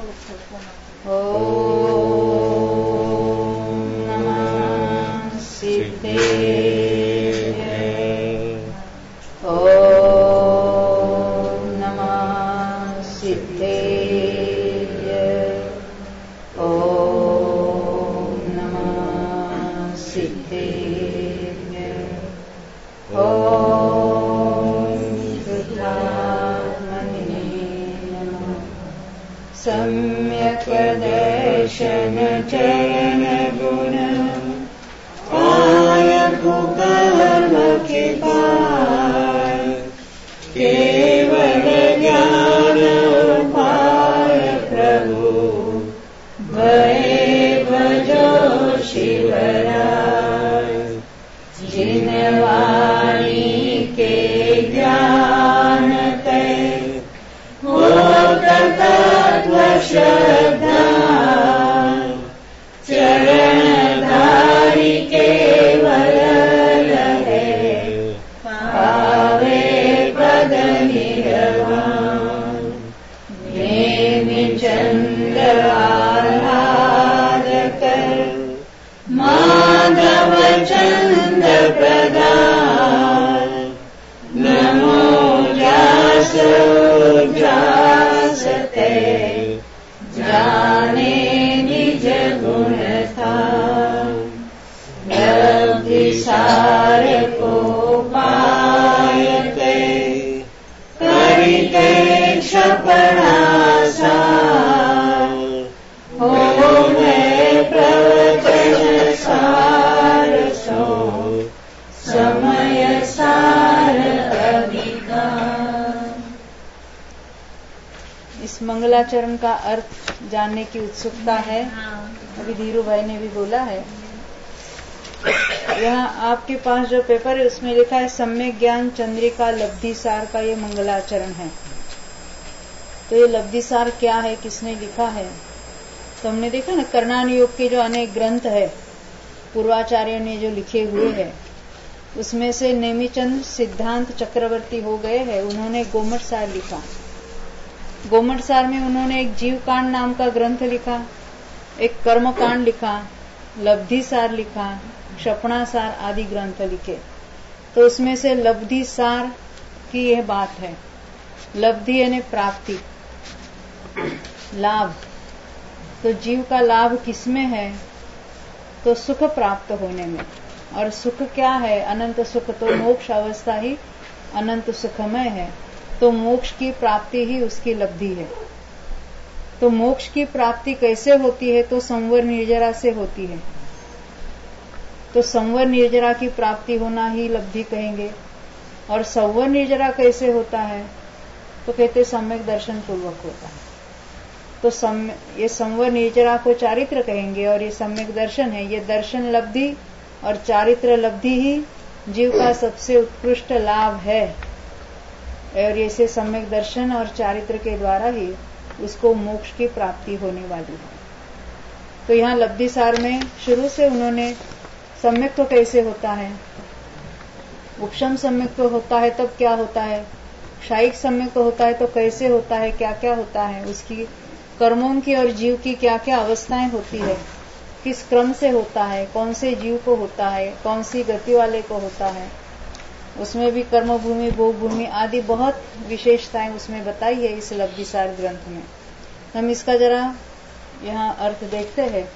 नमः सिद्धेभ्य नमः सिद्धेभ्य नमः सिद्धेभ्य शुद्धात्मने नमः। सम्यक् दर्शन चरण गुण काय कुकर्म कृपाय केवल ज्ञान उपाय प्रभु भय भजो शिवराय। जिन वाणी के ज्ञान तय हो तत्व श्रद्धा चरणधारी केवल लहे पावे पद निर्वाण। नेमि चंद्र आह्लाद कर माधव चंद प्रदान। नमो जास जासते जाने निज गुण था। लब्धि सार को पायते करिते क्षपणासा। हो गए प्रवचन सार सो समय सार अधिकार। इस मंगलाचरण का अर्थ जानने की उत्सुकता है। अभी धीरू भाई ने भी बोला है। यहाँ आपके पास जो पेपर है उसमें लिखा है सम्यक ज्ञान चंद्रिका लब्धिसार का ये मंगलाचरण है। तो ये लब्धिसार क्या है, किसने लिखा है? तो हमने देखा ना कर्णान योग के जो अनेक ग्रंथ है पूर्वाचार्य ने जो लिखे हुए हैं उसमें से नेमिचंद सिद्धांत चक्रवर्ती हो गए हैं। उन्होंने गोमटसार लिखा। गोमटसार में उन्होंने एक जीवकांड नाम का ग्रंथ लिखा, एक कर्मकांड लिखा, लब्धिसार लिखा, क्षपणासार आदि ग्रंथ लिखे। तो उसमें से लब्धिसार की यह बात है। लब्धि यानी प्राप्ति, लाभ। तो जीव का लाभ किसमें है? तो सुख प्राप्त होने में। और सुख क्या है? अनंत सुख। तो मोक्ष अवस्था ही अनंत सुखमय है। तो मोक्ष की प्राप्ति ही उसकी लब्धि है। तो मोक्ष की प्राप्ति कैसे होती है? तो संवर निर्जरा से होती है। तो संवर निर्जरा की प्राप्ति होना ही लब्धि कहेंगे। और संवर निर्जरा कैसे होता है? तो कहते सम्यक दर्शन पूर्वक होता है। तो ये संवर निर्जरा को चारित्र कहेंगे और ये सम्यक दर्शन है। ये दर्शन लब्धि और चारित्र लब्धि ही जीव का सबसे उत्कृष्ट लाभ है। और ऐसे सम्यक दर्शन और चारित्र के द्वारा ही उसको मोक्ष की प्राप्ति होने वाली है। तो यहाँ लब्धिसार में शुरू से उन्होंने सम्यक तो कैसे होता है, उपशम सम्यक तो होता है तब क्या होता है, क्षायिक सम्यक तो होता है तो कैसे होता है, क्या क्या होता है, उसकी कर्मों की और जीव की क्या क्या अवस्थाएं होती है, किस क्रम से होता है, कौन से जीव को होता है, कौन सी गति वाले को होता है। उसमें भी कर्म भूमि, भोग भूमि आदि बहुत विशेषताएं उसमें बताई है इस लब्धिसार ग्रंथ में। हम इसका जरा यहाँ अर्थ देखते हैं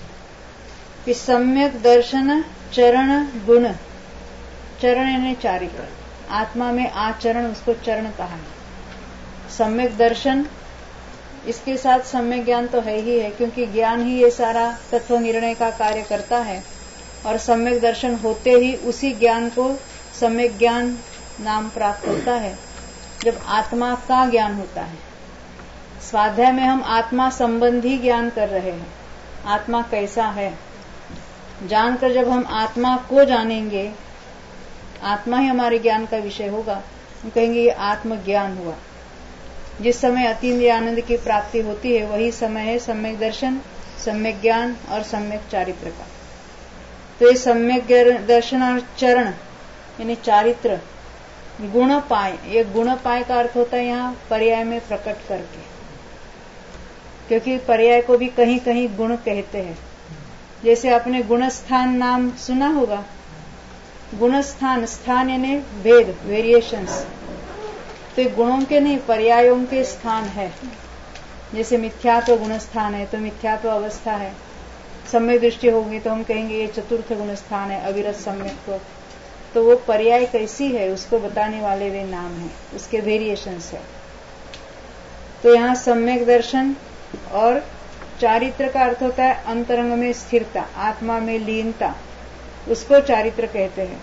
कि सम्यक दर्शन चरण गुण। चरण यानी चारित्र। आत्मा में आचरण, उसको चरण कहा है। सम्यक दर्शन, इसके साथ सम्यक ज्ञान तो है ही है, क्योंकि ज्ञान ही ये सारा तत्व निर्णय का कार्य करता है। और सम्यक दर्शन होते ही उसी ज्ञान को सम्यक ज्ञान नाम प्राप्त होता है जब आत्मा का ज्ञान होता है। स्वाध्याय में हम आत्मा संबंधी ज्ञान कर रहे हैं। आत्मा कैसा है जानकर जब हम आत्मा को जानेंगे, आत्मा ही हमारे ज्ञान का विषय होगा। हम कहेंगे ये आत्मज्ञान हुआ। जिस समय अतीन्द्रिय आनंद की प्राप्ति होती है वही समय है सम्यक दर्शन, सम्यक ज्ञान और सम्यक चारित्र का। तो ये सम्यक दर्शन और चरण यानी चारित्र, गुण पाए। ये गुण पाए का अर्थ होता है यहाँ पर्याय में प्रकट करके। क्योंकि पर्याय को भी कहीं कहीं गुण कहते हैं। जैसे आपने गुणस्थान नाम सुना होगा। गुणस्थान, स्थान यानी भेद, वेरिएशंस। तो ये गुणों के नहीं, पर्यायों के स्थान है। जैसे मिथ्यात्व गुणस्थान है तो मिथ्यात्व अवस्था है। सम्यक दृष्टि होगी तो हम कहेंगे ये चतुर्थ गुणस्थान है, अविरत सम्यक। तो वो पर्याय कैसी है उसको बताने वाले वे नाम हैं, उसके वेरिएशंस है। तो यहाँ सम्यक दर्शन और चारित्र का अर्थ होता है अंतरंग में स्थिरता, आत्मा में लीनता, उसको चारित्र कहते हैं।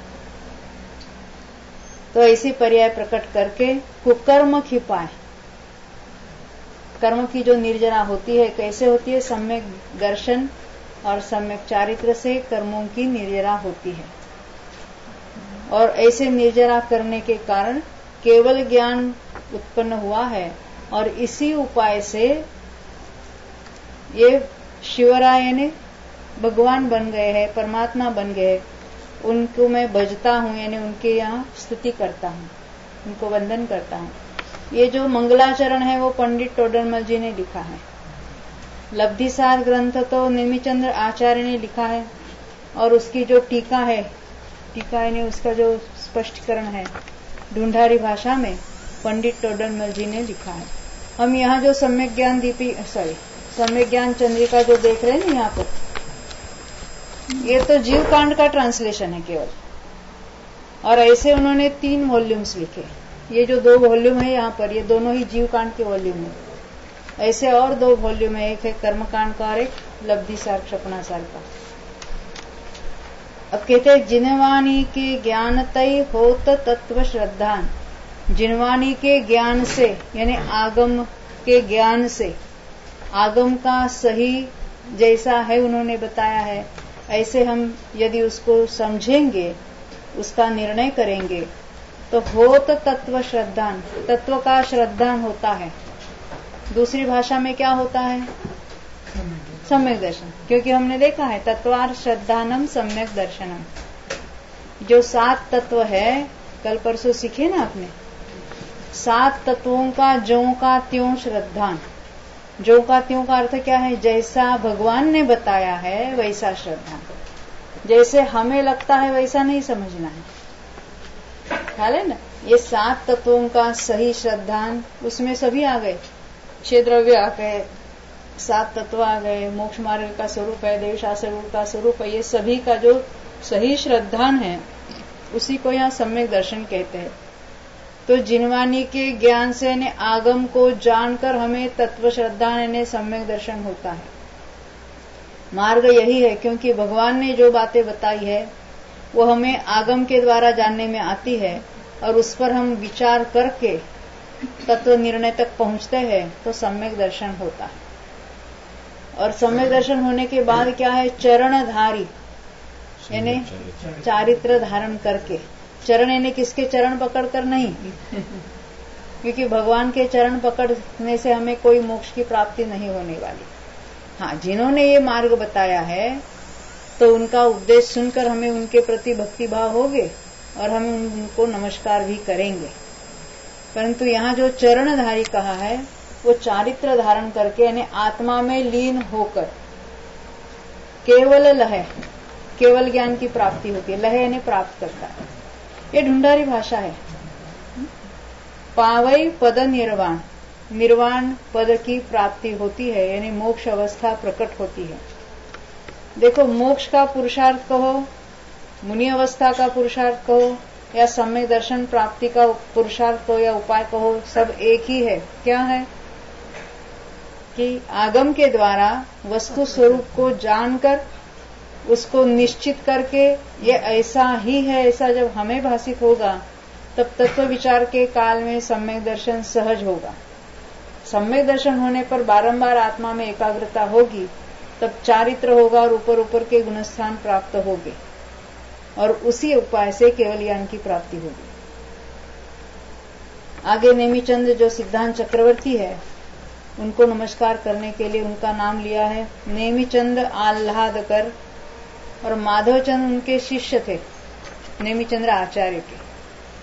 तो ऐसी पर्याय प्रकट करके कुकर्म खिपाए, कर्म की जो निर्जरा होती है कैसे होती है? सम्यक दर्शन और सम्यक चारित्र से कर्मों की निर्जरा होती है। और ऐसे निर्जरा करने के कारण केवल ज्ञान उत्पन्न हुआ है और इसी उपाय से ये शिवराय ने भगवान बन गए हैं, परमात्मा बन गए। उनको मैं भजता हूं, यानी उनके यहाँ स्तुति करता हूं, उनको वंदन करता हूं। ये जो मंगलाचरण है वो पंडित टोडरमल जी ने लिखा है। लब्धिसार ग्रंथ तो नेमिचंद्र आचार्य ने लिखा है और उसकी जो टीका है, टीका यानी उसका जो स्पष्टीकरण है ढूंढारी भाषा में, पंडित टोडरमल जी ने लिखा है। हम यहाँ जो सम्यक ज्ञान सम्यक ज्ञान चंद्रिका जो देख रहे हैं ना यहाँ पर, ये तो जीव कांड का ट्रांसलेशन है केवल। और ऐसे उन्होंने 3 वॉल्यूम्स लिखे। ये जो 2 वॉल्यूम है यहाँ पर, ये दोनों ही जीव कांड के वॉल्यूम है। ऐसे और 2 वॉल्यूम है, एक है कर्मकांड का और एक लब्धिसार क्षपणासार का। अब कहते हैं जिनवाणी के ज्ञान तय होत तत्व श्रद्धान। जिनवाणी के ज्ञान से यानी आगम के ज्ञान से, आगम का सही जैसा है उन्होंने बताया है, ऐसे हम यदि उसको समझेंगे, उसका निर्णय करेंगे तो होत तत्व श्रद्धान, तत्व का श्रद्धान होता है। दूसरी भाषा में क्या होता है? सम्यक दर्शन। क्योंकि हमने देखा है तत्वार श्रद्धानम सम्यक दर्शनम। जो 7 तत्व है, कल परसों सीखे ना आपने, 7 तत्वों का ज्यों का त्यों श्रद्धान। ज्यों का त्यों का अर्थ क्या है? जैसा भगवान ने बताया है वैसा श्रद्धा। जैसे हमें लगता है वैसा नहीं समझना है, ख्याल है ना? ये 7 तत्वों का सही श्रद्धान, उसमें सभी आ गए, क्षेत्रव्य आ गए, 7 तत्व आ गए, मोक्ष मार्ग का स्वरूप है, देवशास्त्र का स्वरूप है, ये सभी का जो सही श्रद्धान है उसी को यहाँ सम्यक दर्शन कहते हैं। तो जिनवाणी के ज्ञान से यानी आगम को जानकर हमें तत्व श्रद्धान यानी सम्यक दर्शन होता है। मार्ग यही है, क्योंकि भगवान ने जो बातें बताई है वो हमें आगम के द्वारा जानने में आती है और उस पर हम विचार करके तत्व निर्णय तक पहुंचते हैं तो सम्यक दर्शन होता है। और सम्यक दर्शन होने के बाद क्या है? चरणधारी यानी चारित्र धारण करके। चरण यानी किसके चरण पकड़कर नहीं क्योंकि भगवान के चरण पकड़ने से हमें कोई मोक्ष की प्राप्ति नहीं होने वाली। हाँ, जिन्होंने ये मार्ग बताया है तो उनका उपदेश सुनकर हमें उनके प्रति भक्ति भाव होगे और हम उनको नमस्कार भी करेंगे। परंतु यहाँ जो चरणधारी कहा है वो चारित्र धारण करके यानी आत्मा में लीन होकर केवल लह, केवल ज्ञान की प्राप्ति होती है। लह यानी प्राप्त करता है। ये ढूंढारी भाषा है। पावई पद निर्वाण, निर्वाण पद की प्राप्ति होती है यानी मोक्ष अवस्था प्रकट होती है। देखो, मोक्ष का पुरुषार्थ कहो, मुनि अवस्था का पुरुषार्थ कहो या सम्यक दर्शन प्राप्ति का पुरुषार्थ कहो या उपाय कहो, सब एक ही है। क्या है कि आगम के द्वारा वस्तु स्वरूप को जानकर उसको निश्चित करके ये ऐसा ही है, ऐसा जब हमें भासित होगा तब तत्व विचार के काल में सम्यक दर्शन सहज होगा। सम्यक दर्शन होने पर बारंबार आत्मा में एकाग्रता होगी, तब चारित्र होगा और ऊपर ऊपर के गुणस्थान प्राप्त होंगे और उसी उपाय से केवल ज्ञान की प्राप्ति होगी। आगे नेमिचंद जो सिद्धांत चक्रवर्ती है उनको नमस्कार करने के लिए उनका नाम लिया है। नेमिचंद आह्लादकर और माधवचंद उनके शिष्य थे, नेमिचंद्र आचार्य के।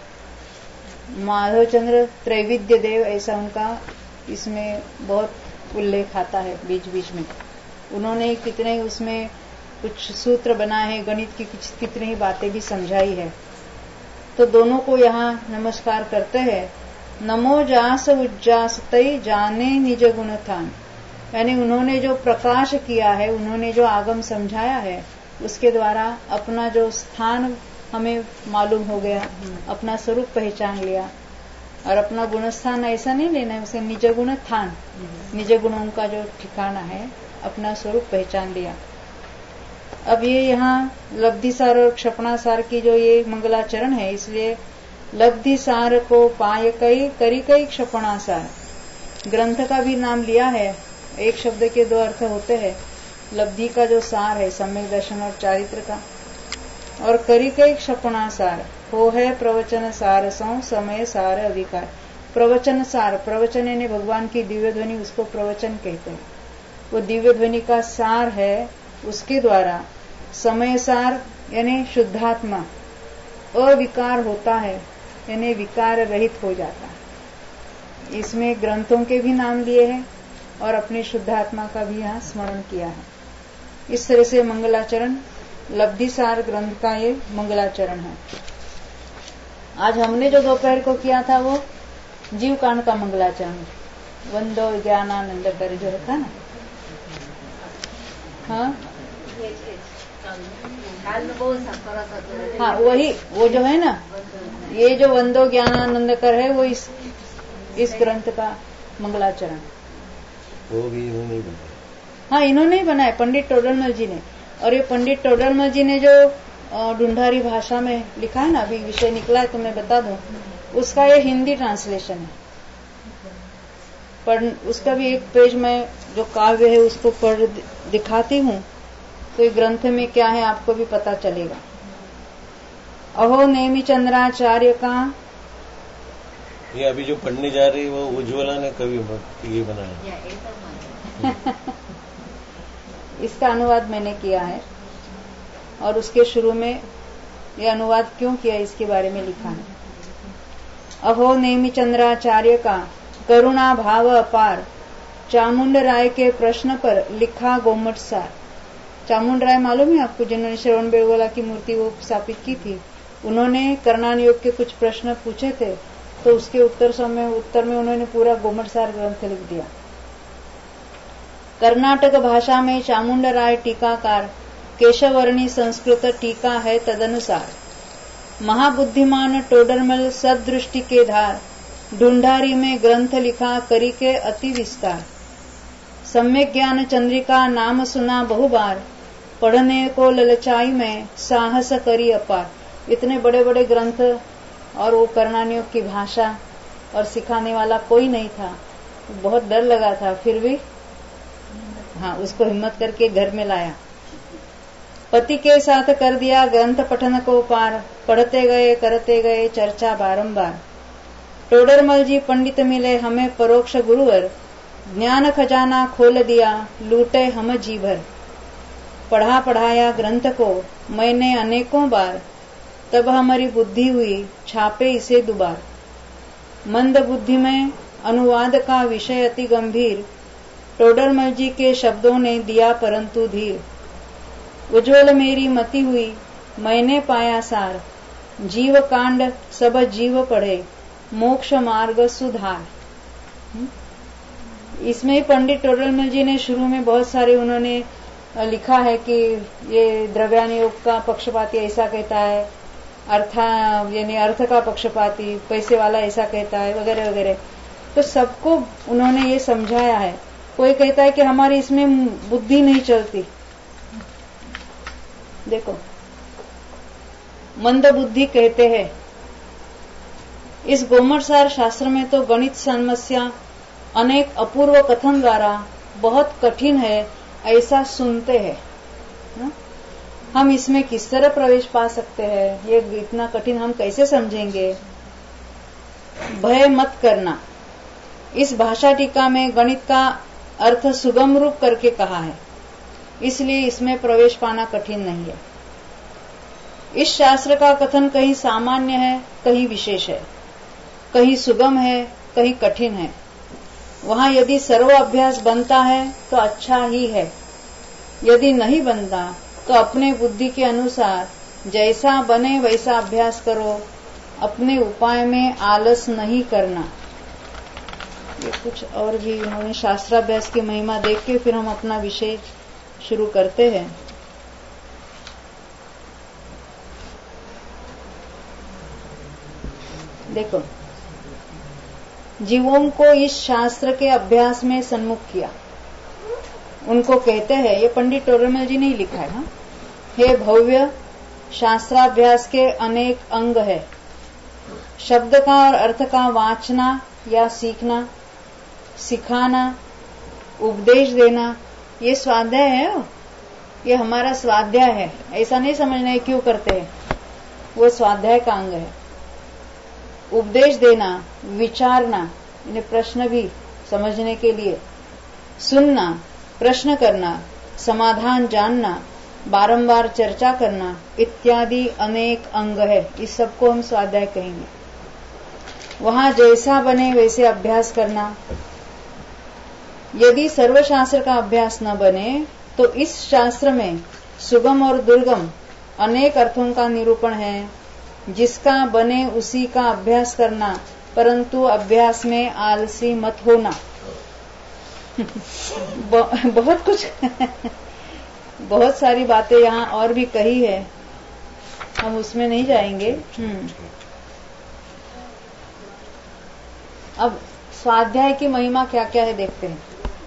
माधवचंद्र त्रैविद्य देव ऐसा उनका इसमें बहुत उल्लेख आता है बीच बीच में। उन्होंने कितने उसमें कुछ सूत्र बनाए हैं, गणित की कुछ कितनी ही बातें भी समझाई है। तो दोनों को यहाँ नमस्कार करते हैं। नमो जास उज्जास तय जाने निज गुण थान, यानी उन्होंने जो प्रकाश किया है, उन्होंने जो आगम समझाया है, उसके द्वारा अपना जो स्थान हमें मालूम हो गया, अपना स्वरूप पहचान लिया। और अपना गुणस्थान ऐसा नहीं लेना है, उसे निज गुण थान, निज गुणों का जो ठिकाना है, अपना स्वरूप पहचान लिया। अब ये यहाँ लब्धि सार और क्षपणासार की जो ये मंगलाचरण है, इसलिए लब्धि सार को पाय कई करी कई क्षपणासार, ग्रंथ का भी नाम लिया है। एक शब्द के दो अर्थ होते हैं। लब्धि का जो सार है, सम्यक दर्शन और चारित्र का, और करी कई क्षपणासार हो है प्रवचन सार सौ समय सार अधिकार। प्रवचन सार, प्रवचन यानी भगवान की दिव्य ध्वनि, उसको प्रवचन कहते हैं। वो दिव्य ध्वनि का सार है, उसके द्वारा समय सार यानी शुद्धात्मा अविकार होता है, यानी विकार रहित हो जाता है। इसमें ग्रंथों के भी नाम लिए हैं और अपने शुद्धात्मा का भी यहाँ स्मरण किया है। इस तरह से मंगलाचरण, लब्धिसार ग्रंथ का ये मंगलाचरण है। आज हमने जो दोपहर को किया था वो जीव कांड का मंगलाचरण, वंदो ज्ञानानंद कर जो था ना। हाँ हाँ, वही वो जो है ना, ये जो वंदो ज्ञानानंद कर है, वो इस ग्रंथ का मंगलाचरण। वो भी इन्होंने ही बनाया। हाँ, इन्होंने ही बनाया, पंडित टोडरमल जी ने। और ये पंडित टोडरमल जी ने जो ढूंढारी भाषा में लिखा है ना, अभी विषय निकला है तो मैं बता दूं, उसका ये हिंदी ट्रांसलेशन है। पर उसका भी एक पेज में जो काव्य है उसको पढ़ दिखाती हूँ, तो ये ग्रंथ में क्या है आपको भी पता चलेगा। अहो नेमि चंद्राचार्य का, ये अभी जो पढ़ने जा रही है वो उज्ज्वला ने कवि ये बनाया। इसका अनुवाद मैंने किया है, और उसके शुरू में ये अनुवाद क्यों किया इसके बारे में लिखा है। अहो नेमि चंद्राचार्य का करुणा भाव अपार, चामुंड राय के प्रश्न पर लिखा गोमट सार। चामुंड राय मालूम है आपको, जिन्होंने श्रवण बेलगोला की मूर्ति वो स्थापित की थी। उन्होंने कर्णान योग के कुछ प्रश्न पूछे थे, तो उसके उत्तर में उन्होंने पूरा गोमट सार ग्रंथ लिख दिया। कर्नाटक भाषा में चामुंड राय टीकाकार, केशवर्णी संस्कृत टीका है तदनुसार। महाबुद्धिमान टोडरमल सददृष्टि के धार, ढूंढारी में ग्रंथ लिखा करी के अति विस्तार। सम्यक ज्ञान चंद्रिका नाम सुना बहु बार, पढ़ने को ललचाई में साहस करी अपार। इतने बड़े बड़े ग्रंथ, और वो कर्णानियोग की भाषा, और सिखाने वाला कोई नहीं था। बहुत डर लगा था, फिर भी हाँ, उसको हिम्मत करके घर में लाया। पति के साथ कर दिया ग्रंथ पठन को पार, पढ़ते गए करते गए चर्चा बारंबार। टोडरमल जी पंडित मिले हमें परोक्ष गुरुवर, ज्ञान खजाना खोल दिया लूटे हम जी भर। पढ़ा पढ़ाया ग्रंथ को मैंने अनेकों बार, तब हमारी बुद्धि हुई छापे इसे दुबार। मंद बुद्धि में अनुवाद का विषय अति गंभीर, टोडरमल जी के शब्दों ने दिया परंतु धीर। उज्ज्वल मेरी मति हुई मैंने पाया सार, जीव कांड सब जीव पढ़े मोक्ष मार्ग सुधार। इसमें पंडित टोडरमल जी ने शुरू में बहुत सारे उन्होंने लिखा है कि ये द्रव्यान योग का पक्षपाती ऐसा कहता है, यानी अर्थ का पक्षपाती, पैसे वाला ऐसा कहता है, वगैरह वगैरह। तो सबको उन्होंने ये समझाया है। कोई कहता है कि हमारी इसमें बुद्धि नहीं चलती, देखो मंद बुद्धि कहते हैं। इस गोमट सार शास्त्र में तो गणित समस्या अनेक अपूर्व कथन द्वारा बहुत कठिन है ऐसा सुनते हैं। हम इसमें किस तरह प्रवेश पा सकते हैं, ये इतना कठिन हम कैसे समझेंगे। भय मत करना। इस भाषा टीका में गणित का अर्थ सुगम रूप करके कहा है, इसलिए इसमें प्रवेश पाना कठिन नहीं है। इस शास्त्र का कथन कहीं सामान्य है, कहीं विशेष है, कहीं सुगम है, कहीं कठिन है। वहां यदि सर्व अभ्यास बनता है तो अच्छा ही है, यदि नहीं बनता तो अपने बुद्धि के अनुसार जैसा बने वैसा अभ्यास करो, अपने उपाय में आलस नहीं करना। ये कुछ और भी उन्होंने शास्त्राभ्यास की महिमा देख के फिर हम अपना विषय शुरू करते हैं। देखो, जीवों को इस शास्त्र के अभ्यास में सन्मुख किया। उनको कहते हैं, ये पंडित टोरमल जी ने ही लिखा है, हाँ? हे भव्य, शास्त्राभ्यास के अनेक अंग है। शब्द का और अर्थ का वाचना या सीखना, सिखाना, उपदेश देना, ये स्वाध्याय है। ये हमारा स्वाध्याय है, ऐसा नहीं समझना है क्यों करते हैं, वो स्वाध्याय का अंग है। उपदेश देना, विचारना, इन्हें प्रश्न भी समझने के लिए, सुनना, प्रश्न करना, समाधान जानना, बारंबार चर्चा करना इत्यादि अनेक अंग है। इस सबको हम स्वाध्याय कहेंगे। वहां जैसा बने वैसे अभ्यास करना। यदि सर्वशास्त्र का अभ्यास न बने तो इस शास्त्र में सुगम और दुर्गम अनेक अर्थों का निरूपण है। जिसका बने उसी का अभ्यास करना, परंतु अभ्यास में आलसी मत होना। बहुत कुछ बहुत सारी बातें यहाँ और भी कही है, हम उसमें नहीं जाएंगे। अब स्वाध्याय की महिमा क्या क्या है देखते हैं।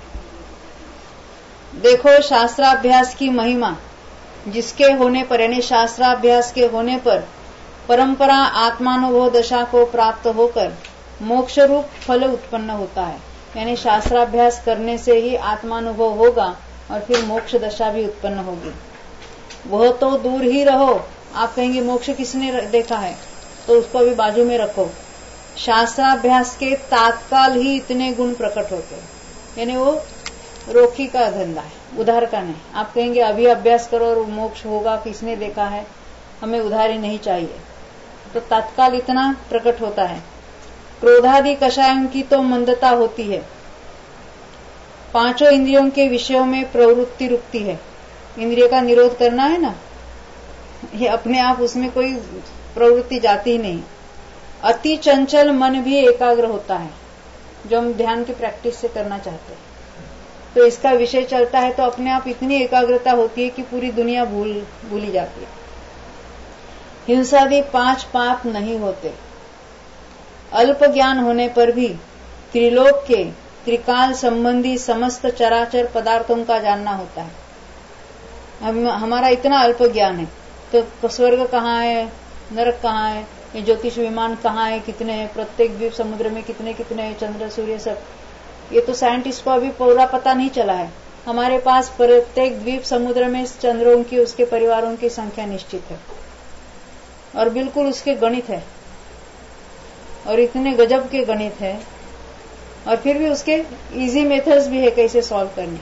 देखो, शास्त्राभ्यास की महिमा, जिसके होने पर यानी शास्त्राभ्यास के होने पर परंपरा आत्मानुभव दशा को प्राप्त होकर मोक्ष रूप फल उत्पन्न होता है। यानी शास्त्राभ्यास करने से ही आत्मानुभव होगा और फिर मोक्ष दशा भी उत्पन्न होगी। वह तो दूर ही रहो, आप कहेंगे मोक्ष किसने देखा है, तो उसको अभी बाजू में रखो। शास्त्राभ्यास के तात्काल ही इतने गुण प्रकट होते हैं, यानी वो रोकी का धंधा है, उधार का नहीं। आप कहेंगे अभी अभ्यास करो और मोक्ष होगा, किसने देखा है, हमें उधारी नहीं चाहिए, तो तत्काल इतना प्रकट होता है। क्रोधादि कषायों की तो मंदता होती है। पांचों इंद्रियों के विषयों में प्रवृत्ति रुकती है। इंद्रिय का निरोध करना है ना, ये अपने आप उसमें कोई प्रवृत्ति जाती ही नहीं। अति चंचल मन भी एकाग्र होता है, जो हम ध्यान की प्रैक्टिस से करना चाहते हैं। तो इसका विषय चलता है तो अपने आप इतनी एकाग्रता होती है कि पूरी दुनिया भूली जाती है। हिंसादि 5 पाप नहीं होते। अल्प ज्ञान होने पर भी त्रिलोक के त्रिकाल संबंधी समस्त चराचर पदार्थों का जानना होता है। हमारा इतना अल्प ज्ञान है, तो स्वर्ग कहाँ है, नरक कहाँ है, ये ज्योतिष विमान कहाँ है, कितने हैं, प्रत्येक द्वीप समुद्र में कितने कितने हैं, चंद्र सूर्य सब, ये तो साइंटिस्ट को अभी पूरा पता नहीं चला है। हमारे पास प्रत्येक द्वीप समुद्र में चंद्रों की, उसके परिवारों की संख्या निश्चित है और बिल्कुल उसके गणित है, और इतने गजब के गणित है, और फिर भी उसके इजी मेथड्स भी है कैसे सॉल्व करने।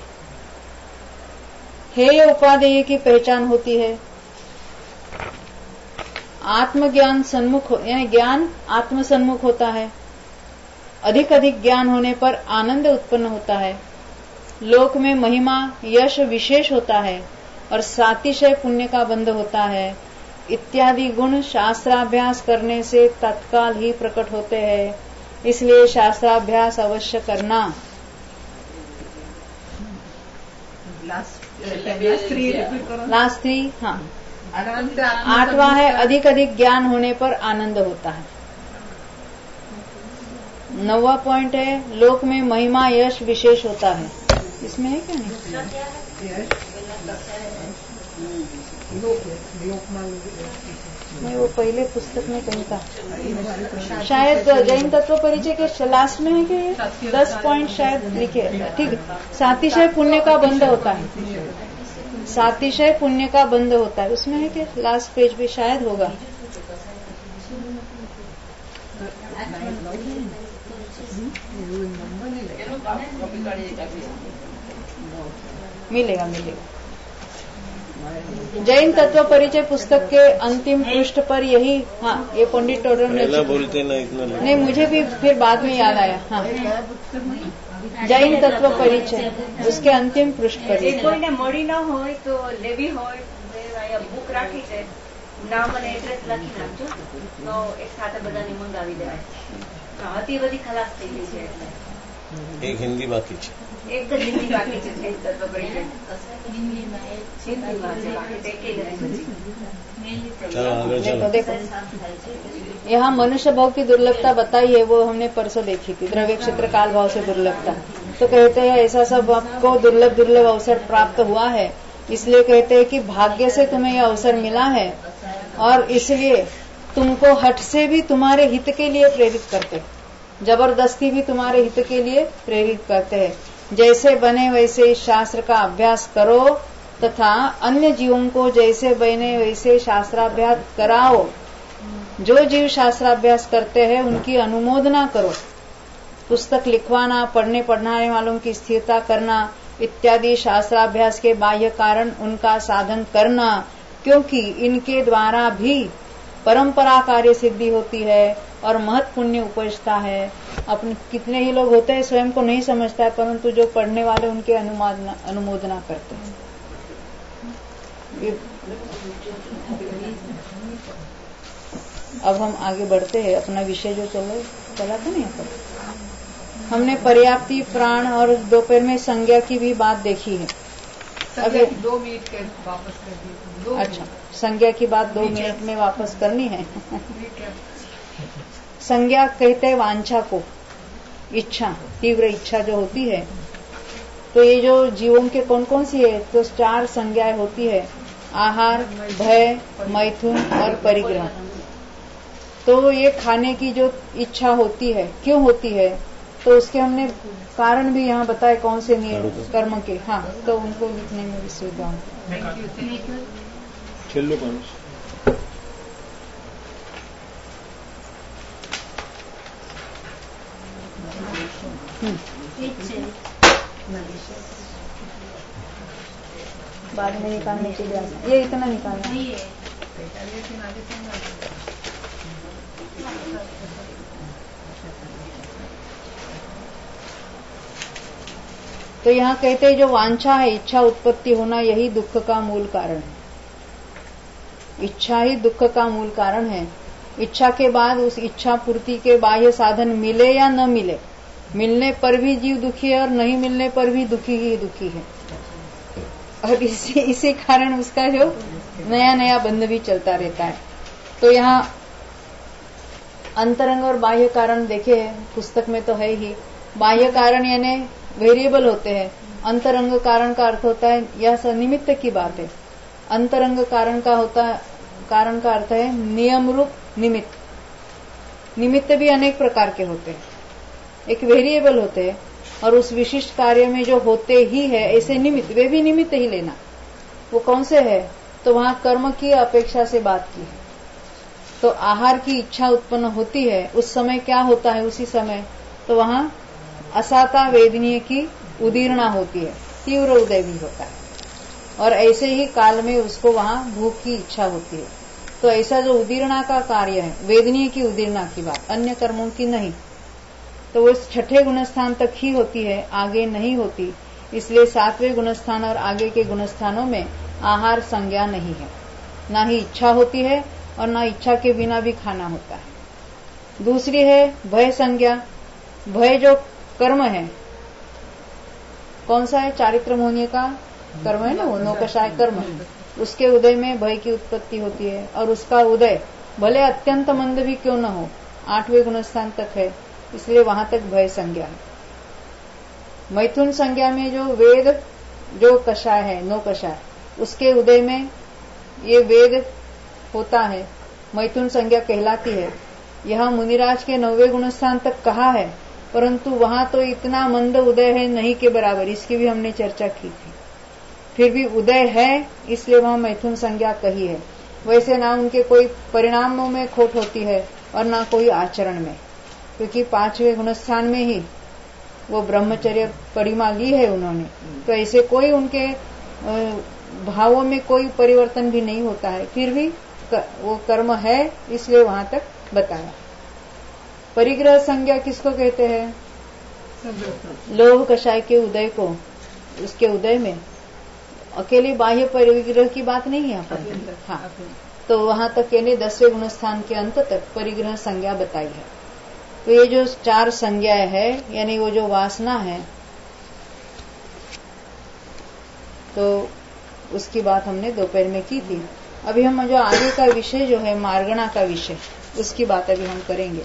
हेय उपादेय की पहचान होती है। आत्मज्ञान सन्मुख, यानी ज्ञान आत्म सन्मुख होता है। अधिक अधिक ज्ञान होने पर आनंद उत्पन्न होता है। लोक में महिमा यश विशेष होता है और सातिशय पुण्य का बंध होता है। इत्यादि गुण शास्त्राभ्यास करने से तत्काल ही प्रकट होते हैं। इसलिए शास्त्राभ्यास अवश्य करना। लास्ट 3, हाँ, 8वां है अधिक अधिक ज्ञान होने पर आनंद होता है। 9वां पॉइंट है लोक में महिमा यश विशेष होता है। इसमें है क्या नहीं, वो पहले पुस्तक में कहीं था, शायद जैन तत्व परिचय के लास्ट में है कि 10 पॉइंट शायद लिखे। ठीक है, सातिशय पुण्य का बंध होता है। सातिशय पुण्य का बंध होता है, उसमें है कि लास्ट पेज पे शायद होगा। मिलेगा। जैन तत्व परिचय पुस्तक के अंतिम पृष्ठ पर यही, हाँ, ये पंडित टोडर ने बोलते ना इतना नहीं, मुझे भी फिर बाद में याद आया। हाँ, जैन तत्व परिचय उसके अंतिम पृष्ठ पर કોઈને મળી ન હોય તો લેવી હોય બુક રાખી છે, નામ અને એડ્રેસ લખી નાખજો તો એક સાથે બધાને મંગાવી દેવાય. હતી બધી ખલાસ થઈ ગઈ છે એટલે એક હિન્દી બાકી છે, એક જ હિન્દી બાકી છે. જૈન તત્વ પરિચય હિન્દીમાં છે, બાકી તો એકેય નથી. चलो आगे चलो. देखो यहाँ मनुष्य भाव की दुर्लभता बताई है, वो हमने परसों देखी थी. द्रव्य क्षेत्र काल भाव से दुर्लभता. तो कहते हैं ऐसा सब आपको दुर्लभ दुर्लभ अवसर प्राप्त हुआ है, इसलिए कहते हैं कि भाग्य से तुम्हें यह अवसर मिला है और इसलिए तुमको हठ से भी तुम्हारे हित के लिए प्रेरित करते, जबरदस्ती भी तुम्हारे हित के लिए प्रेरित करते हैं. जैसे बने वैसे इस शास्त्र का अभ्यास करो तथा अन्य जीवों को जैसे बने वैसे शास्त्राभ्यास कराओ. जो जीव शास्त्राभ्यास करते हैं उनकी अनुमोदना करो. पुस्तक लिखवाना, पढ़ने वालों की स्थिरता करना इत्यादि शास्त्राभ्यास के बाह्य कारण उनका साधन करना, क्योंकि इनके द्वारा भी परंपरा कार्य सिद्धि होती है और महत् पुण्य उपजता है. अपने कितने ही लोग होते हैं स्वयं को नहीं समझता है, परंतु जो पढ़ने वाले उनके अनुमोदना करते हैं. अब हम आगे बढ़ते हैं. अपना विषय जो चला था ना यहाँ पर, हमने पर्याप्ति, प्राण और दोपहर में संज्ञा की भी बात देखी है. अभी 2 मिनट के वापस कर दी. अच्छा, संज्ञा की बात 2 मिनट में वापस करनी है. संज्ञा कहते हैं वांछा को, इच्छा, तीव्र इच्छा जो होती है. तो ये जो जीवों के कौन कौन सी है, तो 4 संज्ञाएं होती है: आहार, भय, मैथुन और परिग्रह. तो ये खाने की जो इच्छा होती है, क्यों होती है, तो उसके हमने कारण भी यहाँ बताए कौन से नियम कर्म के. हाँ, तो उनको लिखने में भी सुविधा हो. છેલ્લું કોણ बाद में निकालने के लिए आना. ये इतना निकालना है. तो यहाँ कहते हैं जो वांछा है, इच्छा उत्पत्ति होना, यही दुख का मूल कारण है. इच्छा ही दुख का मूल कारण है. इच्छा के बाद उस इच्छा पूर्ति के बाह्य साधन मिले या न मिले, मिलने पर भी जीव दुखी है और नहीं मिलने पर भी दुखी ही दुखी है. और इसी कारण उसका जो नया नया बंध भी चलता रहता है. तो यहाँ अंतरंग और बाह्य कारण देखे हैं, पुस्तक में तो है ही. बाह्य कारण यानी वेरिएबल होते हैं. अंतरंग कारण का अर्थ होता है, यह निमित्त की बात है. अंतरंग कारण का अर्थ है नियम रूप निमित्त. निमित्त भी अनेक प्रकार के होते हैं. एक वेरिएबल होते हैं और उस विशिष्ट कार्य में जो होते ही है ऐसे निमित्त, वे भी निमित्त ही लेना. वो कौन से है, तो वहां कर्म की अपेक्षा से बात की है. तो आहार की इच्छा उत्पन्न होती है, उस समय क्या होता है, उसी समय तो वहां असाता वेदनीय की उदीर्णा होती है, तीव्र उदय भी होता है. और ऐसे ही काल में उसको वहां भूख की इच्छा होती है. तो ऐसा जो उदीर्णा का कार्य है, वेदनीय की उदीर्णा की बात, अन्य कर्मों की नहीं. तो वो 6ठे गुणस्थान तक ही होती है, आगे नहीं होती. इसलिए 7वें गुणस्थान और आगे के गुणस्थानों में आहार संज्ञा नहीं है. ना ही इच्छा होती है और ना इच्छा के बिना भी खाना होता है. दूसरी है भय संज्ञा. भय जो कर्म है, कौन सा है, चारित्र मोहनीय का कर्म है ना, वो नौकषाय कर्म. उसके उदय में भय की उत्पत्ति होती है और उसका उदय भले अत्यंत मंद भी क्यों न हो, 8वें गुणस्थान तक है, इसलिए वहां तक भय संज्ञा है. मैथुन संज्ञा में जो वेद जो कषाय है, नौकषाय, उसके उदय में ये वेद होता है, मैथुन संज्ञा कहलाती है. यह मुनिराज के 9वें गुणस्थान तक कहा है, परंतु वहां तो इतना मंद उदय है नहीं के बराबर. इसकी भी हमने चर्चा की थी. फिर भी उदय है, इसलिए वहां मैथुन संज्ञा कही है. वैसे ना उनके कोई परिणामों में खोट होती है और ना कोई आचरण में, क्योंकि 5वें गुणस्थान में ही वो ब्रह्मचर्य परिमा ली है उन्होंने. तो ऐसे कोई उनके भावों में कोई परिवर्तन भी नहीं होता है. फिर भी वो कर्म है, इसलिए वहां तक बताया. परिग्रह संज्ञा किसको कहते हैं, लोभ कषाय के उदय को, उसके उदय में अकेले बाह्य परिग्रह की बात नहीं है यहाँ पर। हाँ, तो वहां तक यानी 10वें गुण स्थान के अंत तक परिग्रह संज्ञा बताई है। तो ये जो 4 संज्ञाएं है, यानी वो जो वासना है, तो उसकी बात हमने दोपहर में की थी। अभी हम जो आगे का विषय जो है मार्गणा का विषय, उसकी बात अभी हम करेंगे।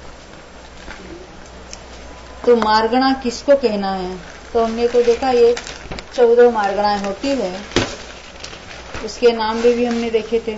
तो मार्गणा किसको कहना है? तो हमने तो देखा ये 14 मार्गणाएं होती है, उसके नाम भी हमने देखे थे।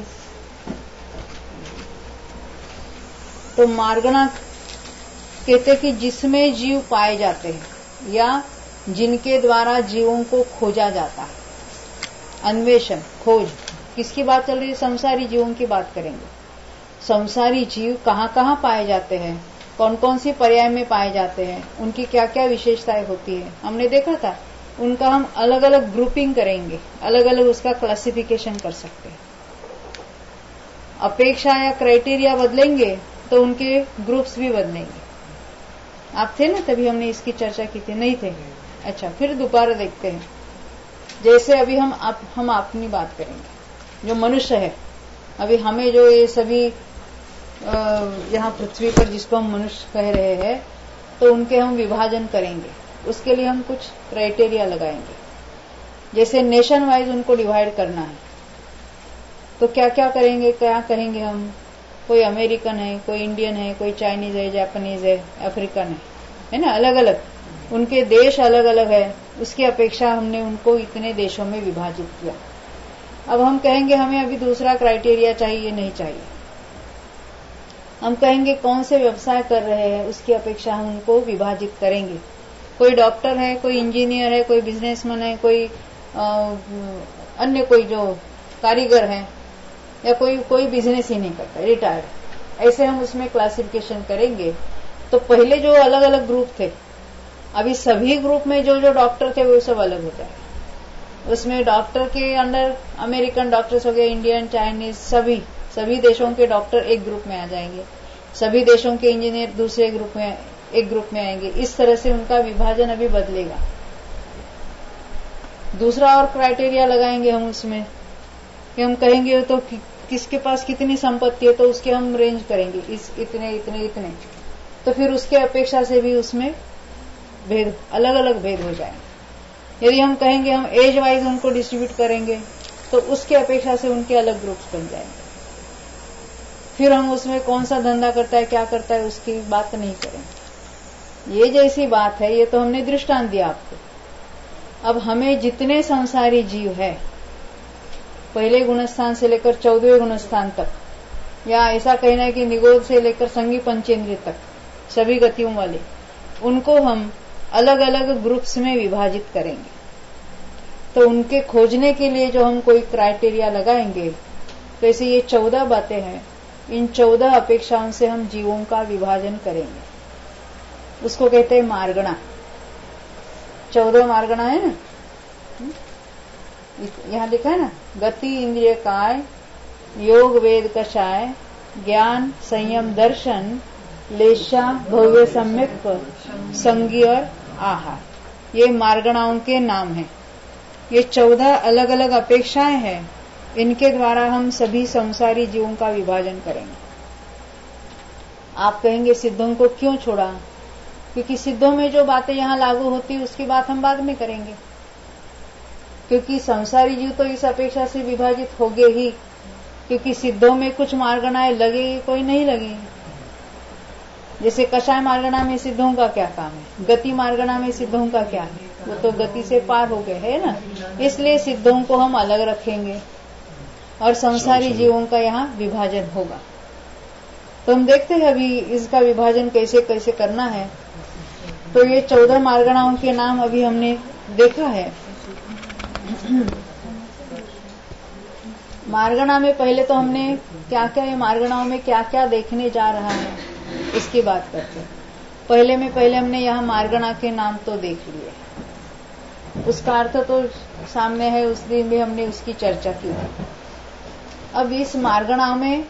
तो मार्गणा कहते कि जिसमें जीव पाए जाते हैं या जिनके द्वारा जीवों को खोजा जाता है। अन्वेषण, खोज, किसकी बात चल रही है? संसारी जीवों की बात करेंगे। संसारी जीव कहाँ कहाँ पाए जाते हैं, कौन कौन सी पर्याय में पाए जाते हैं, उनकी क्या क्या विशेषताएं होती है, हमने देखा था। उनका हम अलग अलग ग्रुपिंग करेंगे, अलग अलग उसका क्लासिफिकेशन कर सकते हैं। अपेक्षा या क्राइटेरिया बदलेंगे तो उनके ग्रुप्स भी बदलेंगे। आप थे ना तभी हमने इसकी चर्चा की थी? नहीं थे? अच्छा, फिर दोबारा देखते हैं। जैसे अभी हम अपनी बात करेंगे, जो मनुष्य है, अभी हमें जो ये सभी यहाँ पृथ्वी पर जिसको हम मनुष्य कह रहे हैं, तो उनके हम विभाजन करेंगे। उसके लिए हम कुछ क्राइटेरिया लगाएंगे। जैसे नेशन वाइज उनको डिवाइड करना है, तो क्या क्या करेंगे, क्या कहेंगे हम? कोई अमेरिकन है, कोई इंडियन है, कोई चाइनीज है, जापानीज है, अफ्रीकन है ना? अलग अलग उनके देश अलग अलग है। उसकी अपेक्षा हमने उनको इतने देशों में विभाजित किया। अब हम कहेंगे हमें अभी दूसरा क्राइटेरिया चाहिए, नहीं चाहिए। हम कहेंगे कौन से व्यवसाय कर रहे हैं, उसकी अपेक्षा हम उनको विभाजित करेंगे। कोई डॉक्टर है, कोई इंजीनियर है, कोई बिजनेसमैन है, कोई अन्य कोई जो कारीगर है, या कोई बिजनेस ही नहीं करता, रिटायर्ड, ऐसे हम उसमें क्लासिफिकेशन करेंगे। तो पहले जो अलग अलग ग्रुप थे, अभी सभी ग्रुप में जो जो डॉक्टर थे वो सब अलग हो जाए। उसमें डॉक्टर के अंडर अमेरिकन डॉक्टर्स हो गए, इंडियन, चाइनीज, सभी देशों के डॉक्टर एक ग्रुप में आ जाएंगे। सभी देशों के इंजीनियर दूसरे ग्रुप में, एक ग्रुप में आएंगे। इस तरह से उनका विभाजन अभी बदलेगा। दूसरा और क्राइटेरिया लगाएंगे हम उसमें कि हम कहेंगे तो किसके पास कितनी संपत्ति है, तो उसके हम रेंज करेंगे, इस इतने इतने इतने। तो फिर उसके अपेक्षा से भी उसमें भेद, अलग अलग भेद हो जाएंगे। यदि हम कहेंगे हम एज वाइज उनको डिस्ट्रीब्यूट करेंगे, तो उसके अपेक्षा से उनके अलग ग्रुप्स बन जाएंगे। फिर हम उसमें कौन सा धंधा करता है, क्या करता है, उसकी बात नहीं करेंगे। ये जैसी बात है, ये तो हमने दृष्टांत दिया आपको। अब हमें जितने संसारी जीव है, पहले गुणस्थान से लेकर 14वें गुणस्थान तक, या ऐसा कहना है कि निगोध से लेकर संगी पंचेंद्रिय तक, सभी गतियों वाले, उनको हम अलग अलग ग्रुप्स में विभाजित करेंगे। तो उनके खोजने के लिए जो हम कोई क्राइटेरिया लगाएंगे, तो ऐसे ये 14 बातें हैं। इन 14 अपेक्षाओं से हम जीवों का विभाजन करेंगे। उसको कहते हैं मार्गणा। 14 मार्गणा है ना, यहां लिखा है ना, गति इंद्रिय काय, योग वेद कषाय, ज्ञान संयम दर्शन, लेशा भव्य सम्यक, संगी और आहार। ये मार्गणाओं के नाम हैं। ये 14 अलग अलग अपेक्षाएं हैं। इनके द्वारा हम सभी संसारी जीवों का विभाजन करेंगे। आप कहेंगे सिद्धों को क्यों छोड़ा? क्योंकि सिद्धों में जो बातें यहां लागू होती उसकी बात हम बाद में करेंगे। क्योंकि संसारी जीव तो इस अपेक्षा से विभाजित होंगे ही, क्योंकि सिद्धों में कुछ मार्गणाएं लगेगी, कोई नहीं लगेगी। जैसे कषाय मार्गणा में सिद्धों का क्या काम है, गति मार्गणा में सिद्धों का क्या है, वो तो गति से पार हो गए है ना। इसलिए सिद्धों को हम अलग रखेंगे और संसारी जीवों का यहाँ विभाजन होगा। तो हम देखते हैं अभी इसका विभाजन कैसे कैसे करना है। तो ये 14 मार्गणाओं के नाम अभी हमने देखा है। मार्गणा में पहले तो हमने क्या क्या, ये मार्गणाओं में क्या क्या देखने जा रहा है इसकी बात करते हैं। पहले हमने यहाँ मार्गणा के नाम तो देख लिए, उसका अर्थ तो सामने है, उस दिन भी हमने उसकी चर्चा की थी। अब इस मार्गणा में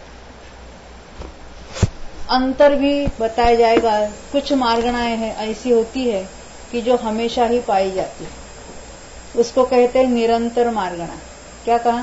अंतर भी बताया जाएगा। कुछ मार्गणाएं हैं ऐसी होती है कि जो हमेशा ही पाई जाती है, उसको कहते हैं निरंतर मार्गणा। क्या कहा?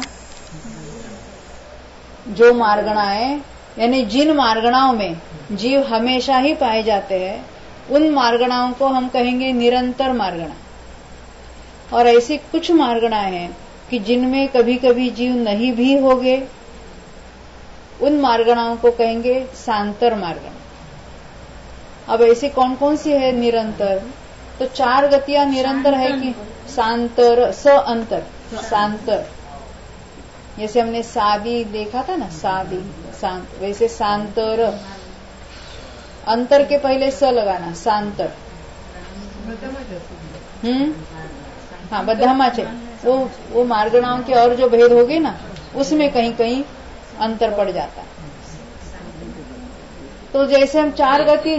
जो मार्गणाएं, यानी जिन मार्गणाओं में जीव हमेशा ही पाए जाते हैं, उन मार्गणाओं को हम कहेंगे निरंतर मार्गणा। और ऐसी कुछ मार्गणाएं हैं कि जिनमें कभी कभी जीव नहीं भी होंगे, उन मार्गणाओं को कहेंगे सांतर मार्गणा। अब ऐसी कौन कौन सी है निरंतर? तो 4 गतियां निरंतर है कि सांतर, स अंतर, सांतर। जैसे हमने सादी देखा था ना, सादी शांत, वैसे सांतर, अंतर के पहले स लगाना, सांतर। हाँ, बद्धामा छे वो मार्गणाओं के और जो भेद होगे ना, उसमें कहीं कहीं अंतर पड़ जाता है। तो जैसे हम 4 गति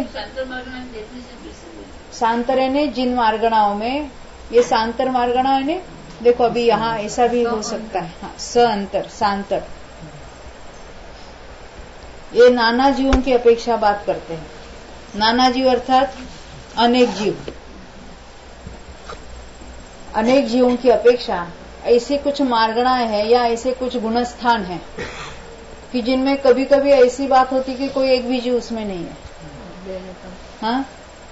सांतर ने जिन मार्गणाओं में, ये सांतर मार्गणा ने, देखो अभी यहाँ ऐसा भी हो सकता है। हाँ, स अंतर, सांतर। ये नाना जीवों की अपेक्षा बात करते हैं। नाना जीव अर्थात अनेक जीव। अनेक जीवों की अपेक्षा ऐसी कुछ मार्गणाएं हैं या ऐसे कुछ गुणस्थान हैं कि जिनमें कभी कभी ऐसी बात होती कि कोई एक भी जीव उसमें नहीं है। हाँ,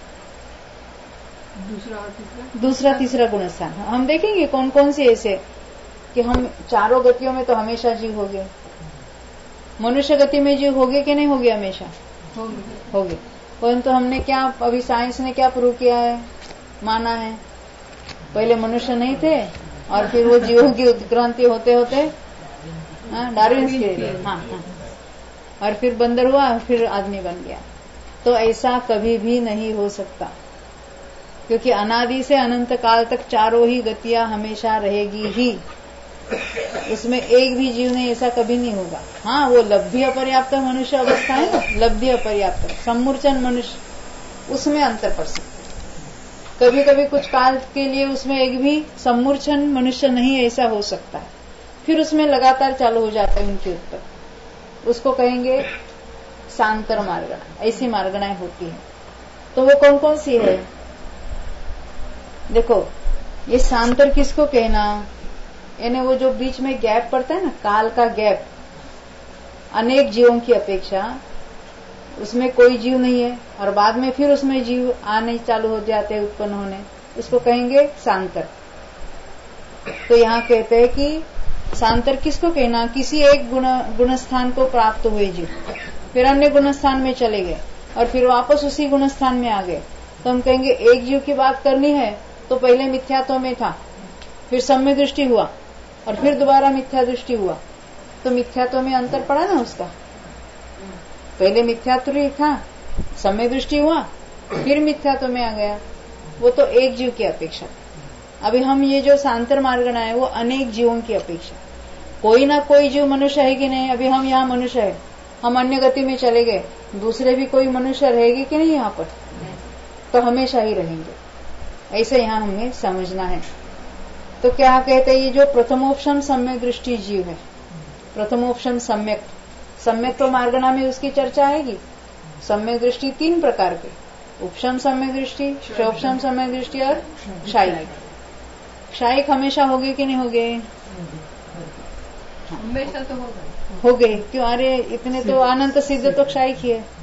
दूसरा तीसरा गुणस्थान हम देखेंगे कौन कौन सी ऐसे कि हम 4 गतियों में तो हमेशा जीव हो गए। मनुष्य गति में जीव हो गए कि नहीं हो गए? हमेशा हो गए। परंतु हमने क्या, अभी साइंस ने क्या प्रूव किया है, माना है, पहले मनुष्य नहीं थे और फिर वो जीवों की उत्क्रांति होते होते डार्विन के, हाँ, और फिर बंदर हुआ, फिर आदमी बन गया। तो ऐसा कभी भी नहीं हो सकता, क्योंकि अनादि से अनंत काल तक 4 ही गतियां हमेशा रहेगी ही। उसमें एक भी जीव ने ऐसा कभी नहीं होगा। हाँ, वो लब्धि अपर्याप्त मनुष्य अवस्था है ना, लब्धि अपर्याप्त, सम्मूर्छन मनुष्य, उसमें अंतर पड़ सकता है। कभी कभी कुछ काल के लिए उसमें एक भी सम्मूर्छन मनुष्य नहीं, ऐसा हो सकता है। फिर उसमें लगातार चालू हो जाता है उनके उत्तर। उसको कहेंगे सांतर मार्गणा। ऐसी मार्गणाएं होती है। तो वो कौन कौन सी है? देखो, ये सांतर किसको कहना, यानी वो जो बीच में गैप पड़ता है ना, काल का गैप, अनेक जीवों की अपेक्षा उसमें कोई जीव नहीं है और बाद में फिर उसमें जीव आने चालू हो जाते हैं, उत्पन्न होने, उसको कहेंगे सांतर। तो यहाँ कहते हैं कि सांतर किसको कहना, किसी एक गुणस्थान को प्राप्त हुए जीव फिर अन्य गुणस्थान में चले गए और फिर वापस उसी गुणस्थान में आ गए, तो हम कहेंगे एक जीव की बात करनी है तो पहले मिथ्यात्व में था, फिर सम्य दृष्टि हुआ और फिर दोबारा मिथ्या दृष्टि हुआ। तो मिथ्यात्व में अंतर पड़ा ना उसका, पहले मिथ्यात्व ही था, सम्य दृष्टि हुआ, फिर मिथ्यात्व में आ गया। वो तो एक जीव की अपेक्षा। अभी हम ये जो सांतर मार्गणा है वो अनेक जीवों की अपेक्षा। कोई ना कोई जीव मनुष्य है कि नहीं? अभी हम यहाँ मनुष्य है, हम अन्य गति में चले गए, दूसरे भी कोई मनुष्य रहेगी कि नहीं यहाँ पर? तो हमेशा ही रहेंगे। ऐसे यहाँ हमें समझना है। तो क्या कहते हैं, ये जो प्रथमोपशम सम्यक दृष्टि जीव है, प्रथमोपशम सम्यक, सम्यक तो मार्गणा में उसकी चर्चा आएगी। सम्यक दृष्टि 3 प्रकार के, उपशम सम्यक दृष्टि, क्षोपशम सम्यक दृष्टि और क्षायिक। क्षायिक हमेशा हो गए कि नहीं हो गए? हमेशा तो हो गए। क्यों? अरे इतने तो अनंत सिद्ध तो क्षायिक ही है।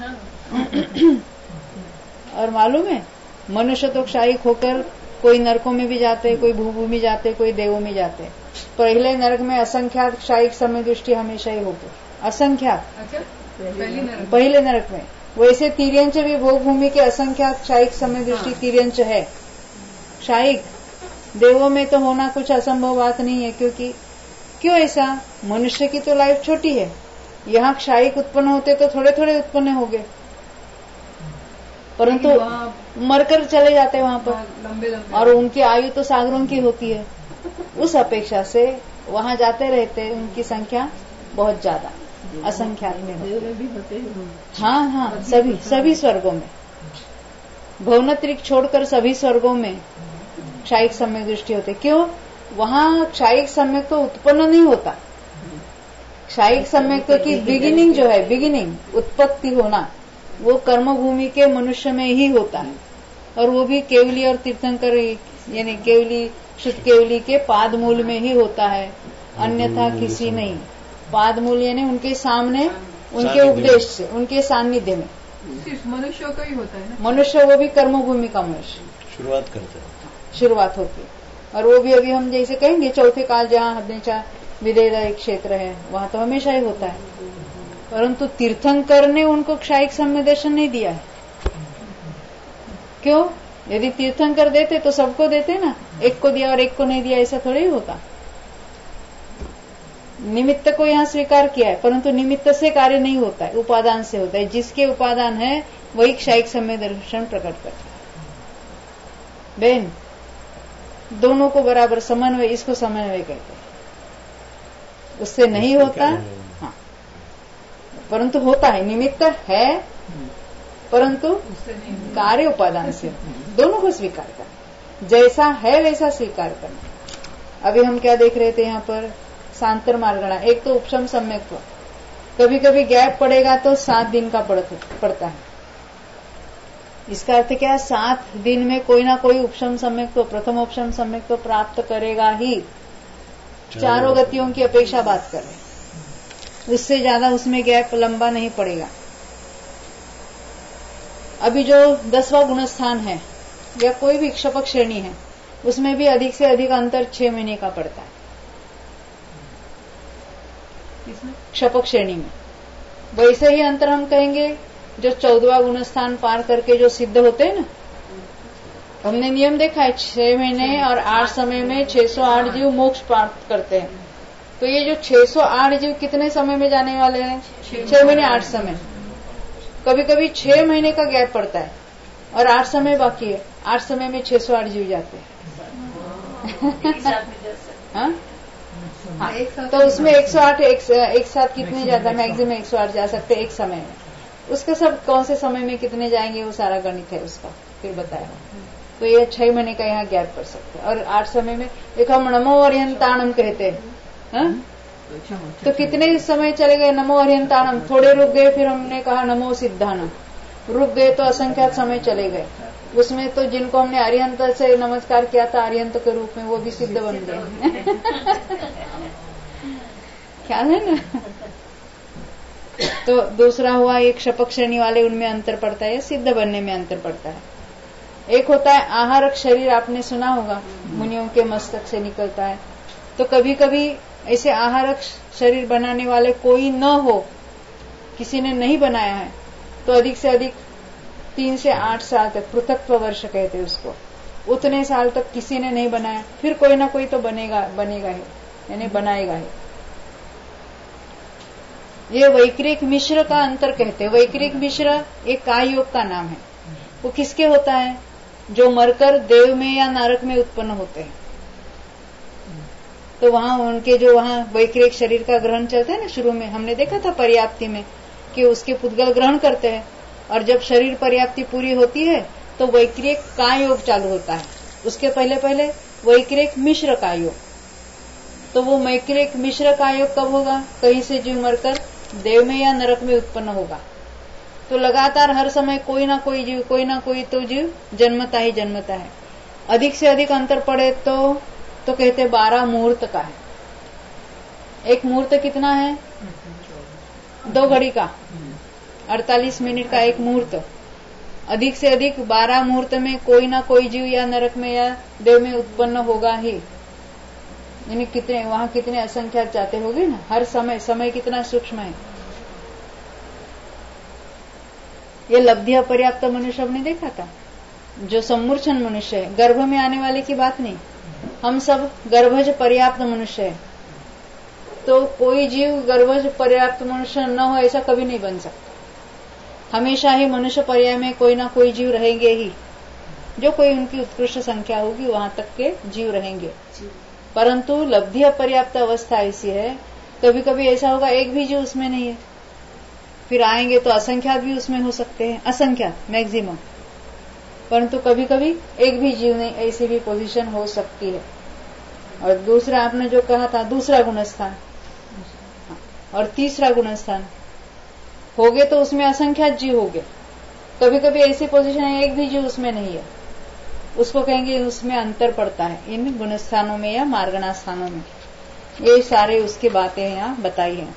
और मालूम है, मनुष्य तो क्षायिक होकर कोई नरकों में भी जाते, कोई भूभूमि जाते, कोई देवों में जाते। पहले नरक में असंख्यात क्षायिक समय दृष्टि हमेशा ही होगी, असंख्यात। अच्छा, पहले नरक में। वैसे तिर्यंच भी भोगभूमि के असंख्यात क्षायिक समय दृष्टि तिर्यंच है। क्षायिक देवों में तो होना कुछ असंभव बात नहीं है, क्योंकि क्यों ऐसा? मनुष्य की तो लाइफ छोटी है, यहाँ क्षायिक उत्पन्न होते तो थोड़े थोड़े उत्पन्न हो गए, परंतु मरकर चले जाते वहां पर, लंबे और उनकी आयु तो सागरों की होती है। उस अपेक्षा से वहां जाते रहते उनकी संख्या बहुत ज्यादा, असंख्यात में होती है। हाँ हाँ, सभी स्वर्गों में, भवनत्रिक छोड़कर सभी स्वर्गों में क्षायिक सम्यक दृष्टि होते। क्यों? वहां क्षायिक सम्यक तो उत्पन्न नहीं होता। क्षायिक सम्यक की बिगिनिंग जो है, बिगिनिंग उत्पत्ति होना, वो कर्म भूमि के मनुष्य में ही होता है। और वो भी केवली और तीर्थंकर यानी केवली शुद्ध केवली के पाद मूल में ही होता है, अन्यथा किसी नहीं। पाद मूल यानी उनके सामने, उनके उपदेश से, उनके सानिध्य में। सिर्फ मनुष्य का ही होता है ना? मनुष्य, वो भी कर्मभूमि का मनुष्य शुरुआत करते हैं, शुरुआत होती है। और वो भी अभी हम जैसे कहेंगे चौथे काल जहाँ हमेशा विदेह क्षेत्र है, वहां तो हमेशा ही होता है। परंतु तीर्थंकर ने उनको क्षायिक सम्य दर्शन नहीं दिया है। क्यों? यदि तीर्थंकर देते तो सबको देते ना, एक को दिया और एक को नहीं दिया, ऐसा थोड़ा ही होता। निमित्त को यहाँ स्वीकार किया है, परंतु निमित्त से कार्य नहीं होता है, उपादान से होता है। जिसके उपादान है वही क्षायिक सम्य दर्शन प्रकट करता है। बहन, दोनों को बराबर समन्वय, इसको समन्वय कहते हैं। उससे नहीं होता, हाँ, परंतु होता है, निमित्त है, परंतु कार्य उपादान से, दोनों को स्वीकार करना, जैसा है वैसा स्वीकार करना। अभी हम क्या देख रहे थे यहाँ पर? सांतर मार्गणा। एक तो उपशम सम्यक्त्व, कभी कभी गैप पड़ेगा तो 7 दिन का पड़ता है। इसका अर्थ क्या? 7 दिन में कोई ना कोई उपशम सम्यक्त्व, प्रथम उपशम सम्यक्त्व प्राप्त करेगा ही। चारों गतियों की अपेक्षा बात कर रहे, उससे ज्यादा उसमें गैप लंबा नहीं पड़ेगा। अभी जो 10वां गुणस्थान है या कोई भी क्षपक श्रेणी है, उसमें भी अधिक से अधिक अंतर 6 महीने का पड़ता है। क्षपक श्रेणी में वैसे ही अंतर हम कहेंगे जो 14वां गुणस्थान पार करके जो सिद्ध होते हैं ना, हमने नियम देखा है 6 महीने और 8 समय में 608 जीव मोक्ष प्राप्त करते हैं। तो ये जो 608 जीव कितने समय में जाने वाले हैं? 6 महीने 8 समय। कभी कभी 6 महीने का गैप पड़ता है और 8 समय बाकी है, 8 समय में 608 जीव जाते हैं। हाँ? हाँ, तो उसमें 108 एक साथ कितने जाता है? मैक्सिमम 108 जा सकते एक समय में। उसके सब कौन से समय में कितने जाएंगे वो सारा गणित है उसका, फिर बताया। तो ये 6 महीने का यहाँ गैप पड़ सकता है। और 8 समय में एक हम नमो अर्यंताणम कहते हैं, तो कितने समय चले गए नमो अर्यंताणम? थोड़े रुक गए, फिर हमने कहा नमो सिद्धानम, रुक गए तो असंख्यात समय चले गए। उसमें तो जिनको हमने अरिहंत से नमस्कार किया था अरिहंत के रूप में, वो भी सिद्ध बन गए। ख्याल है ना? तो दूसरा हुआ एक क्षपक श्रेणी वाले, उनमें अंतर पड़ता है, सिद्ध बनने में अंतर पड़ता है। एक होता है आहारक शरीर, आपने सुना होगा, मुनियों के मस्तक से निकलता है। तो कभी कभी ऐसे आहारक शरीर बनाने वाले कोई न हो, किसी ने नहीं बनाया है, तो अधिक से अधिक 3 से 8 साल तक, पृथक्त्व वर्ष कहते हैं उसको, उतने साल तक किसी ने नहीं बनाया, फिर कोई ना कोई तो बनेगा ही, यानी बनाएगा ही। ये वैक्रिक मिश्र का अंतर कहते हैं। वैक्रिक मिश्र एक काय योग का नाम है। वो किसके होता है? जो मरकर देव में या नरक में उत्पन्न होते हैं। तो वहां उनके जो वहां वैक्रिक शरीर का ग्रहण चलता है ना, शुरू में हमने देखा था पर्याप्ति में कि उसके पुद्गल ग्रहण करते हैं, और जब शरीर पर्याप्ति पूरी होती है तो वैक्रिक काय योग चालू होता है। उसके पहले पहले वैक्रिक मिश्र काय योग। तो वो वैक्रिक मिश्र काय योग कब होगा? कहीं से जीव मरकर देव में या नरक में उत्पन्न होगा। तो लगातार हर समय कोई ना कोई जीव, कोई ना कोई तो जीव जन्मता ही जन्मता है। अधिक से अधिक अंतर पड़े तो कहते 12 मुहूर्त का है। एक मुहूर्त कितना है? 2 घड़ी का, 48 मिनट का एक मुहूर्त। अधिक से अधिक 12 मुहूर्त में कोई ना कोई जीव या नरक में या देव में उत्पन्न होगा ही। यानी कितने वहां कितने असंख्यात जाते होंगे ना, हर समय कितना सूक्ष्म है। ये लब्धि अपर्याप्त मनुष्य हमने देखा था, जो सम्मूर्छन मनुष्य है, गर्भ में आने वाले की बात नहीं, हम सब गर्भज पर्याप्त मनुष्य है। तो कोई जीव गर्भज पर्याप्त मनुष्य न हो ऐसा कभी नहीं बन सकता। हमेशा ही मनुष्य पर्याय में कोई ना कोई जीव रहेंगे ही, जो कोई उनकी उत्कृष्ट संख्या होगी वहां तक के जीव रहेंगे। परंतु लब्धि अपर्याप्त अवस्था ऐसी है, कभी कभी ऐसा होगा एक भी जीव उसमें नहीं है, फिर आएंगे तो असंख्यात भी उसमें हो सकते हैं, असंख्यात मैक्सिमम। परंतु कभी कभी एक भी जीव नहीं, ऐसी भी पोजीशन हो सकती है। और दूसरा आपने जो कहा था, दूसरा गुणस्थान और तीसरा गुणस्थान होगे तो उसमें असंख्यात जीव होंगे। कभी कभी ऐसी पोजीशन है एक भी जीव उसमें नहीं है, उसको कहेंगे उसमें अंतर पड़ता है इन गुणस्थानों में या मार्गणा स्थानों में। ये सारे उसकी बातें यहाँ बताई हैं।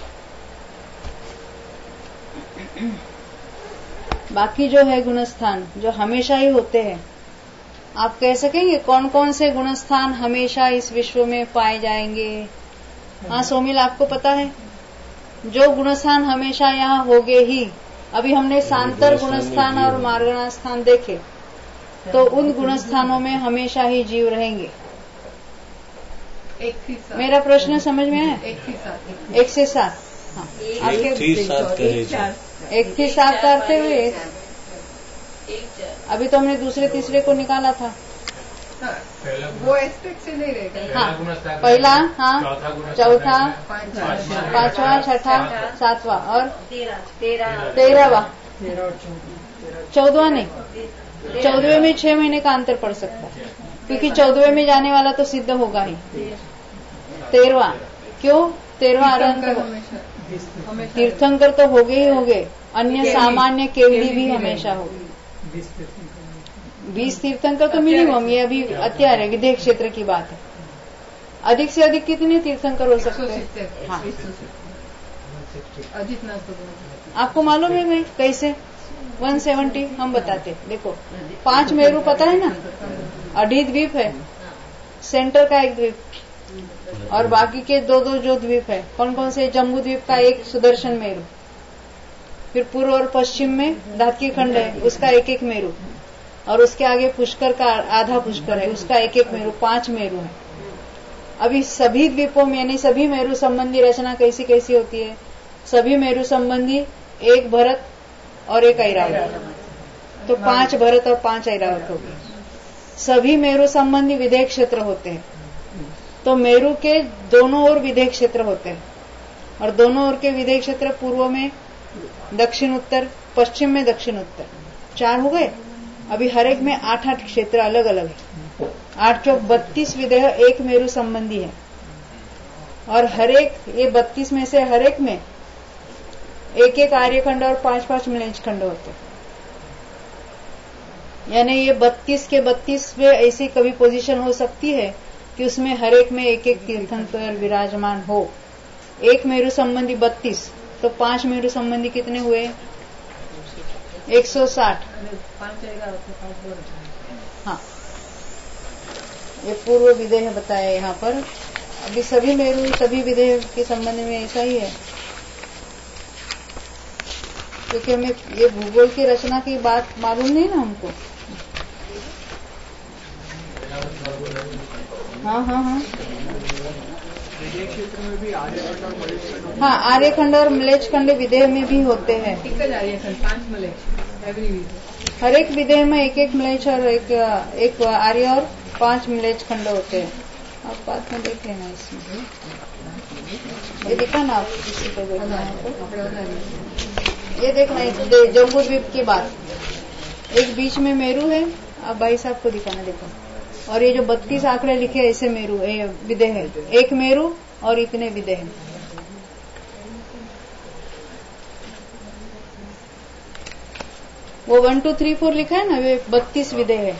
बाकी जो है गुणस्थान जो हमेशा ही होते हैं, आप कह सकेंगे कौन कौन से गुणस्थान हमेशा इस विश्व में पाए जाएंगे? हाँ सोमिल, आपको पता है जो गुणस्थान हमेशा यहाँ होंगे ही। अभी हमने सांतर गुणस्थान और मार्गणा स्थान देखे, तो उन गुणस्थानों में हमेशा ही जीव रहेंगे। मेरा प्रश्न समझ में है? 1 से 7। हाँ, आपके 1 से 7 करते हुए अभी तो हमने दूसरे तीसरे को निकाला था। वो एस्पेक्ट से नहीं रहेगा। हाँ, पहला, हाँ, चौथा, पांचवा, छठा, सातवां और 13वां। 14वां नहीं, 14वें में 6 महीने का अंतर पड़ सकता है, क्योंकि 14वें में जाने वाला तो सिद्ध होगा ही। 13वां क्यों? 13वां अरहंत तीर्थंकर तो होगे ही होगे, अन्य सामान्य केवली भी हमेशा होगी। 20 तीर्थंकर तो मिनिमम, ये अभी अत्यार है, विदेह क्षेत्र की बात है। अधिक से अधिक कितने तीर्थंकर हो सकते हैं? हाँ, आपको मालूम है मैं कैसे? 170 हम बताते। देखो 5 मेरू पता है ना, अढ़ी द्वीप है, सेंटर का एक द्वीप और बाकी के 2 जो द्वीप है कौन कौन से? जम्बू द्वीप का एक सुदर्शन मेरू, फिर पूर्व और पश्चिम में धातकी खंड है, उसका एक मेरू, और उसके आगे पुष्कर का आधा पुष्कर है, उसका एक मेरू। 5 मेरू है। अभी सभी द्वीपों में यानी सभी मेरू संबंधी रचना कैसी कैसी होती है? सभी मेरू संबंधी एक भरत और एक ऐरावत, तो 5 भरत और 5 ऐरावत हो गए। सभी मेरू संबंधी विदेह क्षेत्र होते हैं, तो मेरू के दोनों ओर विदेह क्षेत्र होते हैं, और दोनों ओर के विदेह क्षेत्र पूर्व में दक्षिण उत्तर, पश्चिम में दक्षिण उत्तर, 4 हो गए। अभी हर एक में 8-8 क्षेत्र अलग अलग है। 8 चौक 32 विदेह एक मेरू संबंधी है, और हर एक ये 32 में से हर एक में एक आर्यखंड और 5-5 मिलेज खंड होते, यानी ये 32 के 32 में ऐसी कभी पोजीशन हो सकती है कि उसमें हर एक में एक तीर्थंकर विराजमान हो। एक मेरू संबंधी 32, तो 5 मेरू संबंधी कितने हुए? 160। हाँ, ये पूर्व विदेह बताया यहाँ पर। अभी सभी मेरू सभी विदेह के संबंध में ऐसा ही है, क्योंकि हमें ये भूगोल की रचना की बात मालूम नहीं ना हमको। हाँ हाँ हाँ हाँ, आर्यखंड और मलेच खंड विदेह में भी होते हैं। हर एक विदेह में एक मलेच और एक आर्य और 5 मलेच खंड होते हैं। आप बात में देख लेना, इसमें ये दिखा ना, आप किसी को देखना है तो ये देखना, जम्बू द्वीप की बात। एक बीच में मेरू है, आप भाई साहब को दिखाना, देखो। और ये जो 32 आंकड़े लिखे ऐसे मेरू विदेह है, एक मेरू और इतने विदेह। वो 1 2 3 4 लिखा है ना, वे 32 विदेह है।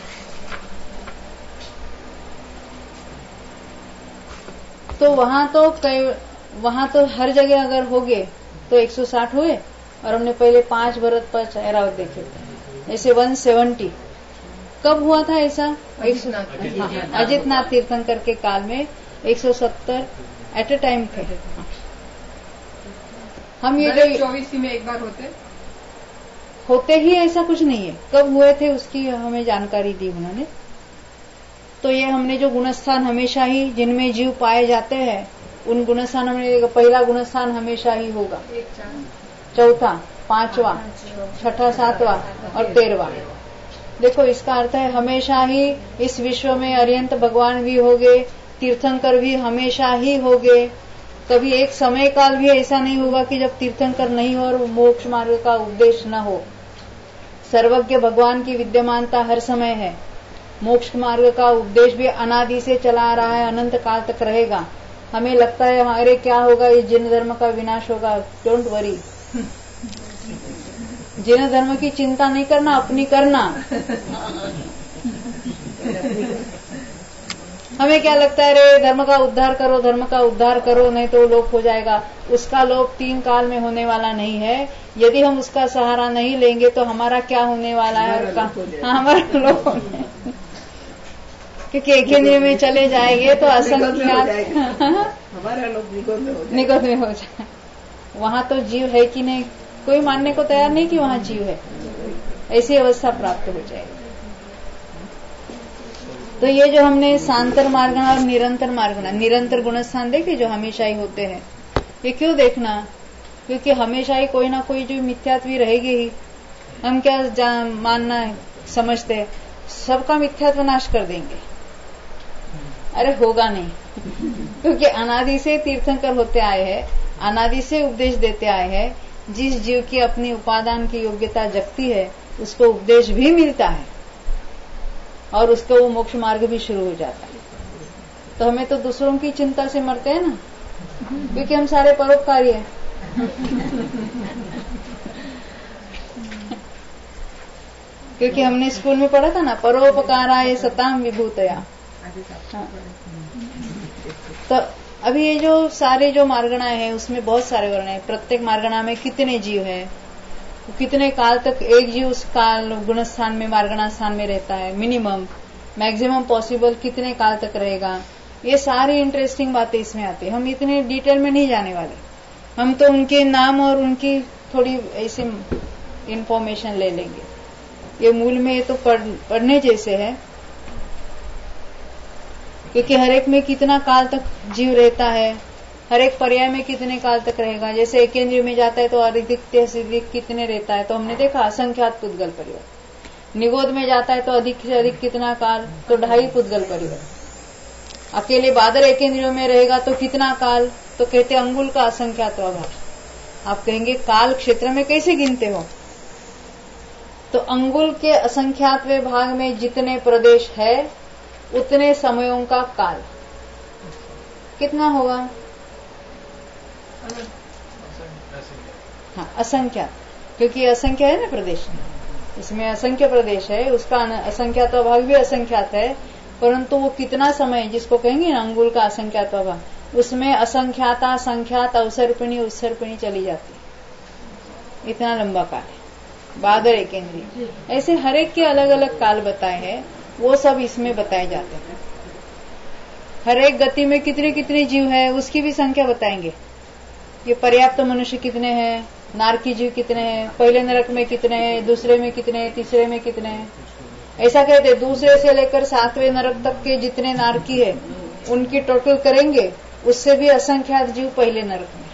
तो वहां तो हर जगह अगर हो गए तो 160 हुए, और हमने पहले 5 भरत 5 ऐरावत देखे थे, ऐसे 170। कब हुआ था ऐसा? अजितनाथ तीर्थंकर के काल में 170 एट ए टाइम थे। हम ये जो 24 में एक बार होते ही ऐसा कुछ नहीं है, कब हुए थे उसकी हमें जानकारी दी उन्होंने। तो ये हमने जो गुणस्थान हमेशा ही जिनमें जीव पाए जाते हैं, उन गुणस्थानों में पहला गुणस्थान हमेशा ही होगा, चौथा, 5वां, छठा, 7वां और 13वां। देखो इसका अर्थ है हमेशा ही इस विश्व में अर्यंत भगवान भी होंगे, तीर्थंकर भी हमेशा ही होंगे। कभी एक समय काल भी ऐसा नहीं होगा कि जब तीर्थंकर नहीं हो और मोक्ष मार्ग का उपदेश न हो। सर्वज्ञ भगवान की विद्यमानता हर समय है। मोक्ष मार्ग का उपदेश भी अनादि से चला आ रहा है, अनंत काल तक रहेगा। हमें लगता है हमारे क्या होगा, इस जिन धर्म का विनाश होगा। डोंट वरी, जिन धर्म की चिंता नहीं करना, अपनी करना। हमें क्या लगता है, रे धर्म का उद्धार करो, धर्म का उद्धार करो, नहीं तो लोप हो जाएगा। उसका लोप 3 काल में होने वाला नहीं है। यदि हम उसका सहारा नहीं लेंगे तो हमारा क्या होने वाला है? हमारा लोप होने, क्योंकि एक इंद्रिय में चले जाएंगे तो असंख्यात हमारा लोग निगत में हो जाए। वहां तो जीव है कि नहीं, कोई मानने को तैयार नहीं कि वहां जीव है। ऐसी अवस्था प्राप्त हो जाएगी। तो ये जो हमने सांतर मार्गना और निरंतर मार्गना, निरंतर गुणस्थान देखे जो हमेशा ही होते हैं, ये क्यों देखना? क्योंकि हमेशा ही कोई ना कोई जो मिथ्यात्व रहेगी ही। हम क्या मानना है, समझते हैं सबका मिथ्यात्व नाश कर देंगे। अरे होगा नहीं, क्योंकि अनादि से तीर्थंकर होते आए हैं, अनादि से उपदेश देते आए हैं। जिस जीव की अपनी उपादान की योग्यता जगती है उसको उपदेश भी मिलता है और उसका वो मोक्ष मार्ग भी शुरू हो जाता है। तो हमें तो दूसरों की चिंता से मरते हैं ना, क्योंकि हम सारे परोपकारी हैं। क्योंकि हमने स्कूल में पढ़ा था ना, परोपकाराय सताम विभूतया। हाँ। तो अभी ये जो सारे जो मार्गणाएं हैं उसमें बहुत सारे वर्ण हैं। प्रत्येक मार्गणा में कितने जीव हैं, कितने काल तक एक जीव उस काल गुणस्थान में मार्गणा स्थान में रहता है, मिनिमम मैक्सिमम पॉसिबल कितने काल तक रहेगा, ये सारी इंटरेस्टिंग बातें इसमें आती है। हम इतने डिटेल में नहीं जाने वाले, हम तो उनके नाम और उनकी थोड़ी ऐसी इंफॉर्मेशन ले लेंगे। ये मूल में तो पढ़ने जैसे है, क्योंकि हर एक में कितना काल तक जीव रहता है, हर एक पर्याय में कितने काल तक रहेगा। जैसे एक इंद्रिय में जाता है तो अधिक से अधिक कितने रहता है, तो हमने देखा असंख्यात पुद्गल परिवार। निगोद में जाता है तो अधिक से अधिक कितना काल, तो 2.5 पुद्गल परिवार। अकेले बादर एक इंद्रियों में रहेगा तो कितना काल, तो कहते अंगुल का असंख्यात अभाव। आप कहेंगे काल क्षेत्र में कैसे गिनते हो, तो अंगुल के असंख्यात भाग में जितने प्रदेश है उतने समयों का काल कितना होगा? हाँ, असंख्यात, क्योंकि असंख्य है ना प्रदेश, इसमें असंख्य प्रदेश है, उसका असंख्यात भाग भी असंख्यात है। परंतु वो कितना समय, जिसको कहेंगे ना अंगुल का असंख्यात भाग, उसमें असंख्याता संख्यात अवसर्पिणी उत्सर्पिणी चली जाती है। इतना लंबा काल है। बादर एक इंद्रिय, ऐसे हर एक के अलग अलग काल बताए हैं, वो सब इसमें बताए जाते हैं। हर एक गति में कितने कितने जीव है उसकी भी संख्या बताएंगे। ये पर्याप्त मनुष्य कितने हैं, नारकी जीव कितने हैं, पहले नरक में कितने हैं, दूसरे में कितने हैं, तीसरे में कितने हैं। ऐसा कहते हैं दूसरे से लेकर 7वें नरक तक के जितने नारकी है उनकी टोटल करेंगे, उससे भी असंख्यात जीव पहले नरक में,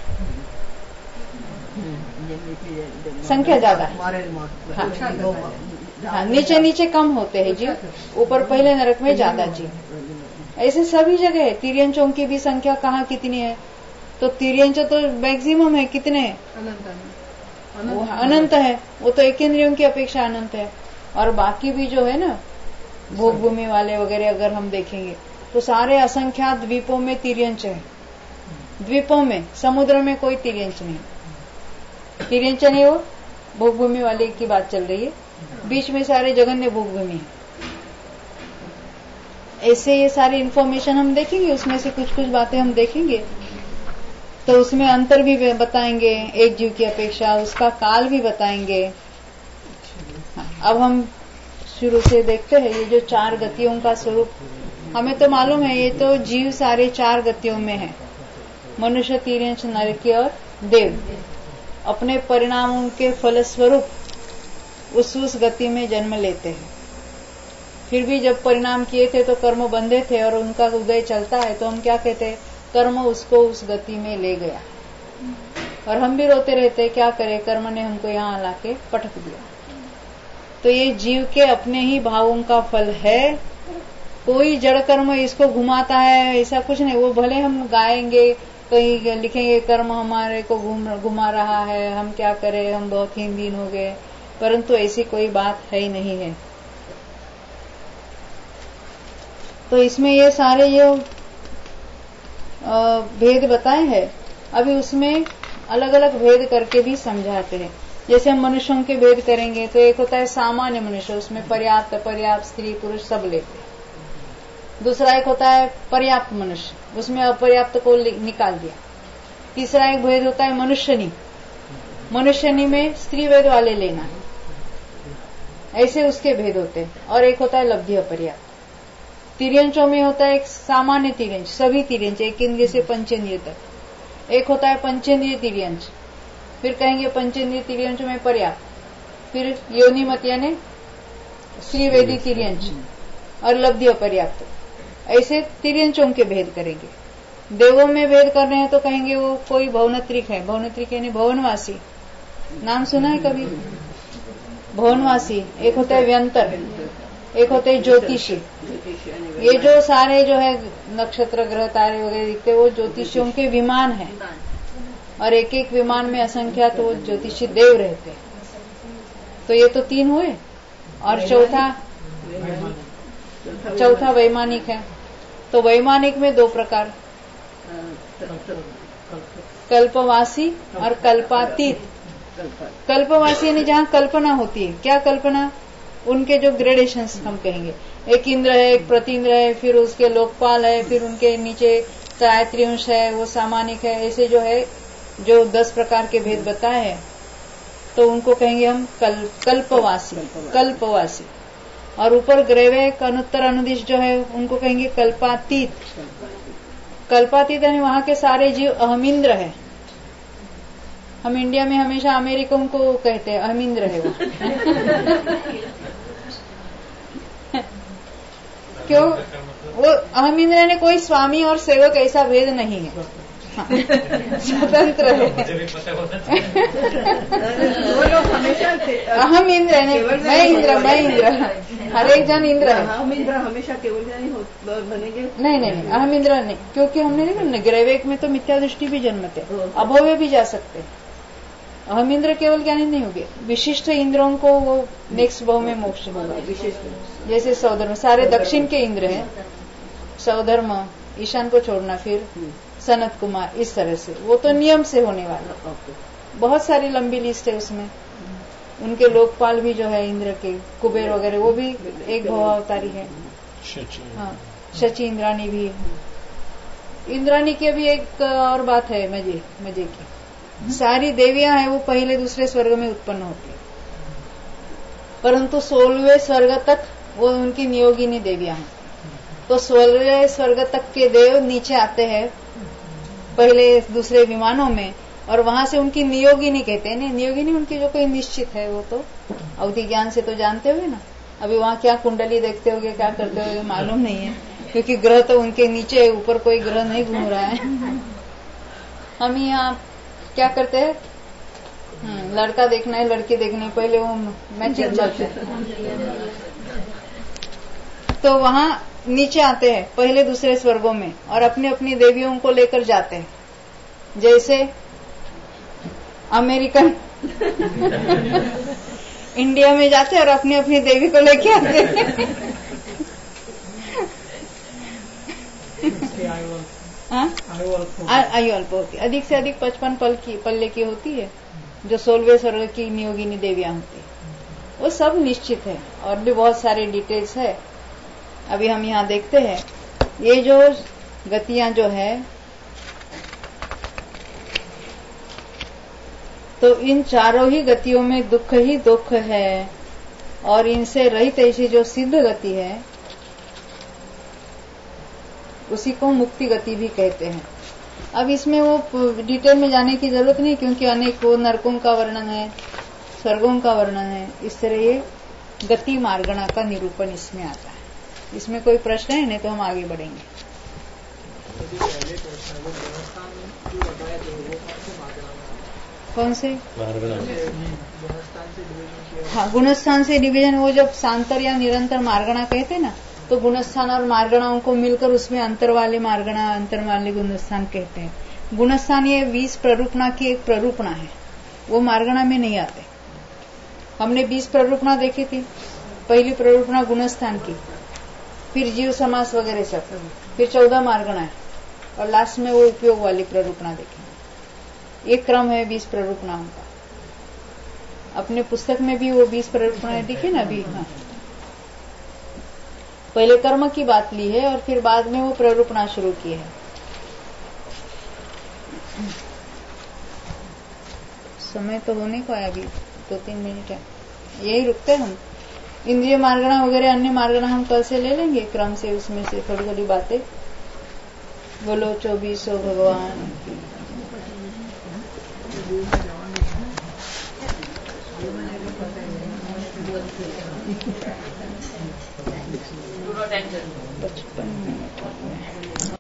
संख्या ज्यादा है। हाँ, नीचे नीचे कम होते हैं जीव, ऊपर पहले नरक में ज्यादा जीव। ऐसे सभी जगह है। तिर्यंचों की भी संख्या कहाँ कितनी है, तो तिर्यंच तो मैक्सिमम है, कितने हैं, अनंत है। वो तो एक इंद्रियों की अपेक्षा अनंत है। और बाकी भी जो है ना भोग भूमि वाले वगैरह अगर हम देखेंगे तो सारे असंख्यात द्वीपों में तिर्यंच है। द्वीपों में, समुद्र में कोई तिर्यंच नहीं, तिर्यंच नहीं, वो भोग भूमि वाले की बात चल रही है। बीच में सारे जगन्य भोग भूमि है। ऐसे ये सारी इंफॉर्मेशन हम देखेंगे, उसमें से कुछ कुछ बातें हम देखेंगे तो उसमें अंतर भी बताएंगे, एक जीव की अपेक्षा उसका काल भी बताएंगे। अब हम शुरू से देखते हैं ये जो 4 गतियों का स्वरूप हमें तो मालूम है। ये तो जीव सारे 4 गतियों में है, मनुष्य, तिर्यंच, नरकी और देव। अपने परिणामों के फलस्वरूप उस गति में जन्म लेते हैं। फिर भी जब परिणाम किए थे तो कर्म बंधे थे और उनका उदय चलता है, तो हम क्या कहते हैं, कर्म उसको उस गति में ले गया। और हम भी रोते रहते, क्या करें, कर्म ने हमको यहाँ लाके पटक दिया। तो ये जीव के अपने ही भावों का फल है। कोई जड़ कर्म इसको घुमाता है ऐसा कुछ नहीं। वो भले हम गाएंगे, कहीं लिखेंगे कर्म हमारे को घुमा रहा है, हम क्या करें, हम बहुत हीन हो गए, परंतु ऐसी कोई बात है ही नहीं है। तो इसमें ये सारे जो भेद बताए हैं, अभी उसमें अलग अलग भेद करके भी समझाते हैं। जैसे हम मनुष्यों के भेद करेंगे तो एक होता है सामान्य मनुष्य, उसमें पर्याप्त अपर्याप्त स्त्री पुरुष सब लेते हैं। दूसरा एक होता है पर्याप्त मनुष्य, उसमें अपर्याप्त को निकाल दिया। तीसरा एक भेद होता है मनुष्यनी, मनुष्यनी में स्त्री वेद वाले लेना है, ऐसे उसके भेद होते हैं। और एक होता है लब्धि अपर्याप्त। तिर्यंचों में होता है एक सामान्य तिर्यंच, सभी तिर्यंच एक इंद्रिय से पंचेंद्रिय तक। एक होता है पंचेंद्रिय तिर्यंच, फिर कहेंगे पंचेंद्रिय तिर्यंच में पर्याप्त, फिर योनिमत यानी श्रीवेदी तिर्यंच और लब्धि अपर्याप्त, ऐसे तिर्यंचों के भेद करेंगे। देवों में भेद कर रहे हैं तो कहेंगे वो कोई भवनत्रिक है, भवनत्रिक यानी भवनवासी, नाम सुना है कभी? भवनवासी। एक होता है व्यंतर, एक होते हैं ज्योतिषी। ये जो सारे जो है नक्षत्र ग्रह तारे वगैरह दिखते हैं वो ज्योतिषियों के विमान हैं, और एक एक विमान में असंख्यात वो ज्योतिषी देव रहते हैं। तो ये तो 3 हुए, और चौथा वैमानिक है। तो वैमानिक में 2 प्रकार, कल्पवासी और कल्पातीत। कल्पवासी यानी जहाँ कल्पना होती है। क्या कल्पना? उनके जो ग्रेडेशंस हम कहेंगे, एक इंद्र है, एक प्रतिंद्र है, फिर उसके लोकपाल है, फिर उनके नीचे त्रायत्रिंश है, वो सामानिक है, ऐसे जो है जो 10 प्रकार के भेद बताए हैं, तो उनको कहेंगे हम कल्पवासी। और ऊपर ग्रेवैक अनुत्तर अनुदिश जो है उनको कहेंगे कल्पातीत। कल्पातीत यानी वहां के सारे जीव अहमिंद्र है। हम इंडिया में हमेशा अमेरिकन को कहते हैं अहमिंद्र है वो। क्यों? वो अहमिंद्र यानी कोई स्वामी और सेवक ऐसा भेद नहीं है, हाँ, स्वतंत्र है। अहम इंद्र है, मैं इंद्र, हर एक जन इंद्र है। हम इंद्र हमेशा केवल बनेंगे? नहीं, अहम इंद्र नहीं, क्योंकि हमने देखा ग्रैवेक में तो मिथ्या दृष्टि भी जन्मते, अभव्य भी जा सकते हैं। अहम इंद्र केवल ज्ञानी नहीं होंगे, विशिष्ट इंद्रों को वो नेक्स्ट भाव में मोक्ष होगा। जैसे सौधर्म, सारे दक्षिण के इंद्र हैं, सौधर्म ईशान को छोड़ना, फिर सनत कुमार, इस तरह से वो तो नियम से होने वाला। बहुत सारी लंबी लिस्ट है उसमें। उनके लोकपाल भी जो है इंद्र के, कुबेर वगैरह, वो भी एक भवावतारी है। हाँ, शची इंद्राणी भी है। इंद्राणी की भी एक और बात है मजे की, सारी देवियां हैं वो पहले दूसरे स्वर्ग में उत्पन्न होती है, परंतु 16वें स्वर्ग तक वो उनकी नियोगिनी देवियां हैं। तो 16वें स्वर्ग तक के देव नीचे आते हैं पहले दूसरे विमानों में, और वहां से उनकी नियोगिनी कहते हैं। नियोगिनी उनकी जो कोई निश्चित है, वो तो अवधि ज्ञान से तो जानते हुए ना। अभी वहां क्या कुंडली देखते होगे, क्या करते होगे मालूम नहीं है, क्योंकि ग्रह तो उनके नीचे, ऊपर कोई ग्रह नहीं घूम रहा है। हम यहाँ क्या करते हैं, लड़का देखना है, लड़की देखनी, पहले वो मैचिंग चलते हैं। तो वहां नीचे आते हैं पहले दूसरे स्वर्गों में, और अपनी अपनी देवियों को लेकर जाते हैं। जैसे अमेरिकन इंडिया में जाते हैं और अपनी अपनी देवी को लेके आते हैं। आयु अल्प होती, अधिक से अधिक 55 पल्ले की होती है, जो 16वें स्वर्ग की नियोगिनी देवियां होती है। वो सब निश्चित है, और भी बहुत सारे डिटेल्स है। अभी हम यहाँ देखते हैं, ये जो गतियां जो है, तो इन चारों ही गतियों में दुख ही दुख है, और इनसे रहित ऐसी जो सिद्ध गति है उसी को मुक्ति गति भी कहते हैं। अब इसमें वो डिटेल में जाने की जरूरत नहीं, क्योंकि अनेक वो नरकों का वर्णन है, स्वर्गों का वर्णन है, इस तरह ये गति मार्गणा का निरूपण इसमें आता है। इसमें कोई प्रश्न है? नहीं तो हम आगे बढ़ेंगे। कौन से? हाँ, गुणस्थान से डिवीजन। वो जब सांतर या निरंतर मार्गणा कहते ना, तो गुणस्थान और मार्गणाओं को मिलकर उसमें अंतर वाले मार्गणा, अंतर वाले गुणस्थान कहते हैं। गुणस्थान ये 20 प्ररूपणा की एक प्ररूपणा है, वो मार्गणा में नहीं आते। हमने 20 प्ररूपणा देखी थी। पहली प्ररूपणा गुणस्थान की, फिर जीव समास वगैरह सब, फिर 14 मार्गणा है, और लास्ट में वो उपयोग वाली प्ररूपणा देखेंगे। एक क्रम है 20 प्ररूपणाओं का। अपने पुस्तक में भी वो 20 प्ररूपणाएं दिखी ना अभी। हाँ, पहले कर्म की बात ली है और फिर बाद में वो प्ररूपणा शुरू की है। समय तो होने को है, अभी 2-3 मिनट है, यही रुकते हम। इंद्रिय मार्गणा वगैरह अन्य मार्गणा हम कल से ले लेंगे क्रम से, उसमें से थोड़ी थोड़ी बातें। बोलो 24 भगवान। Do not enter. 55 मिनट।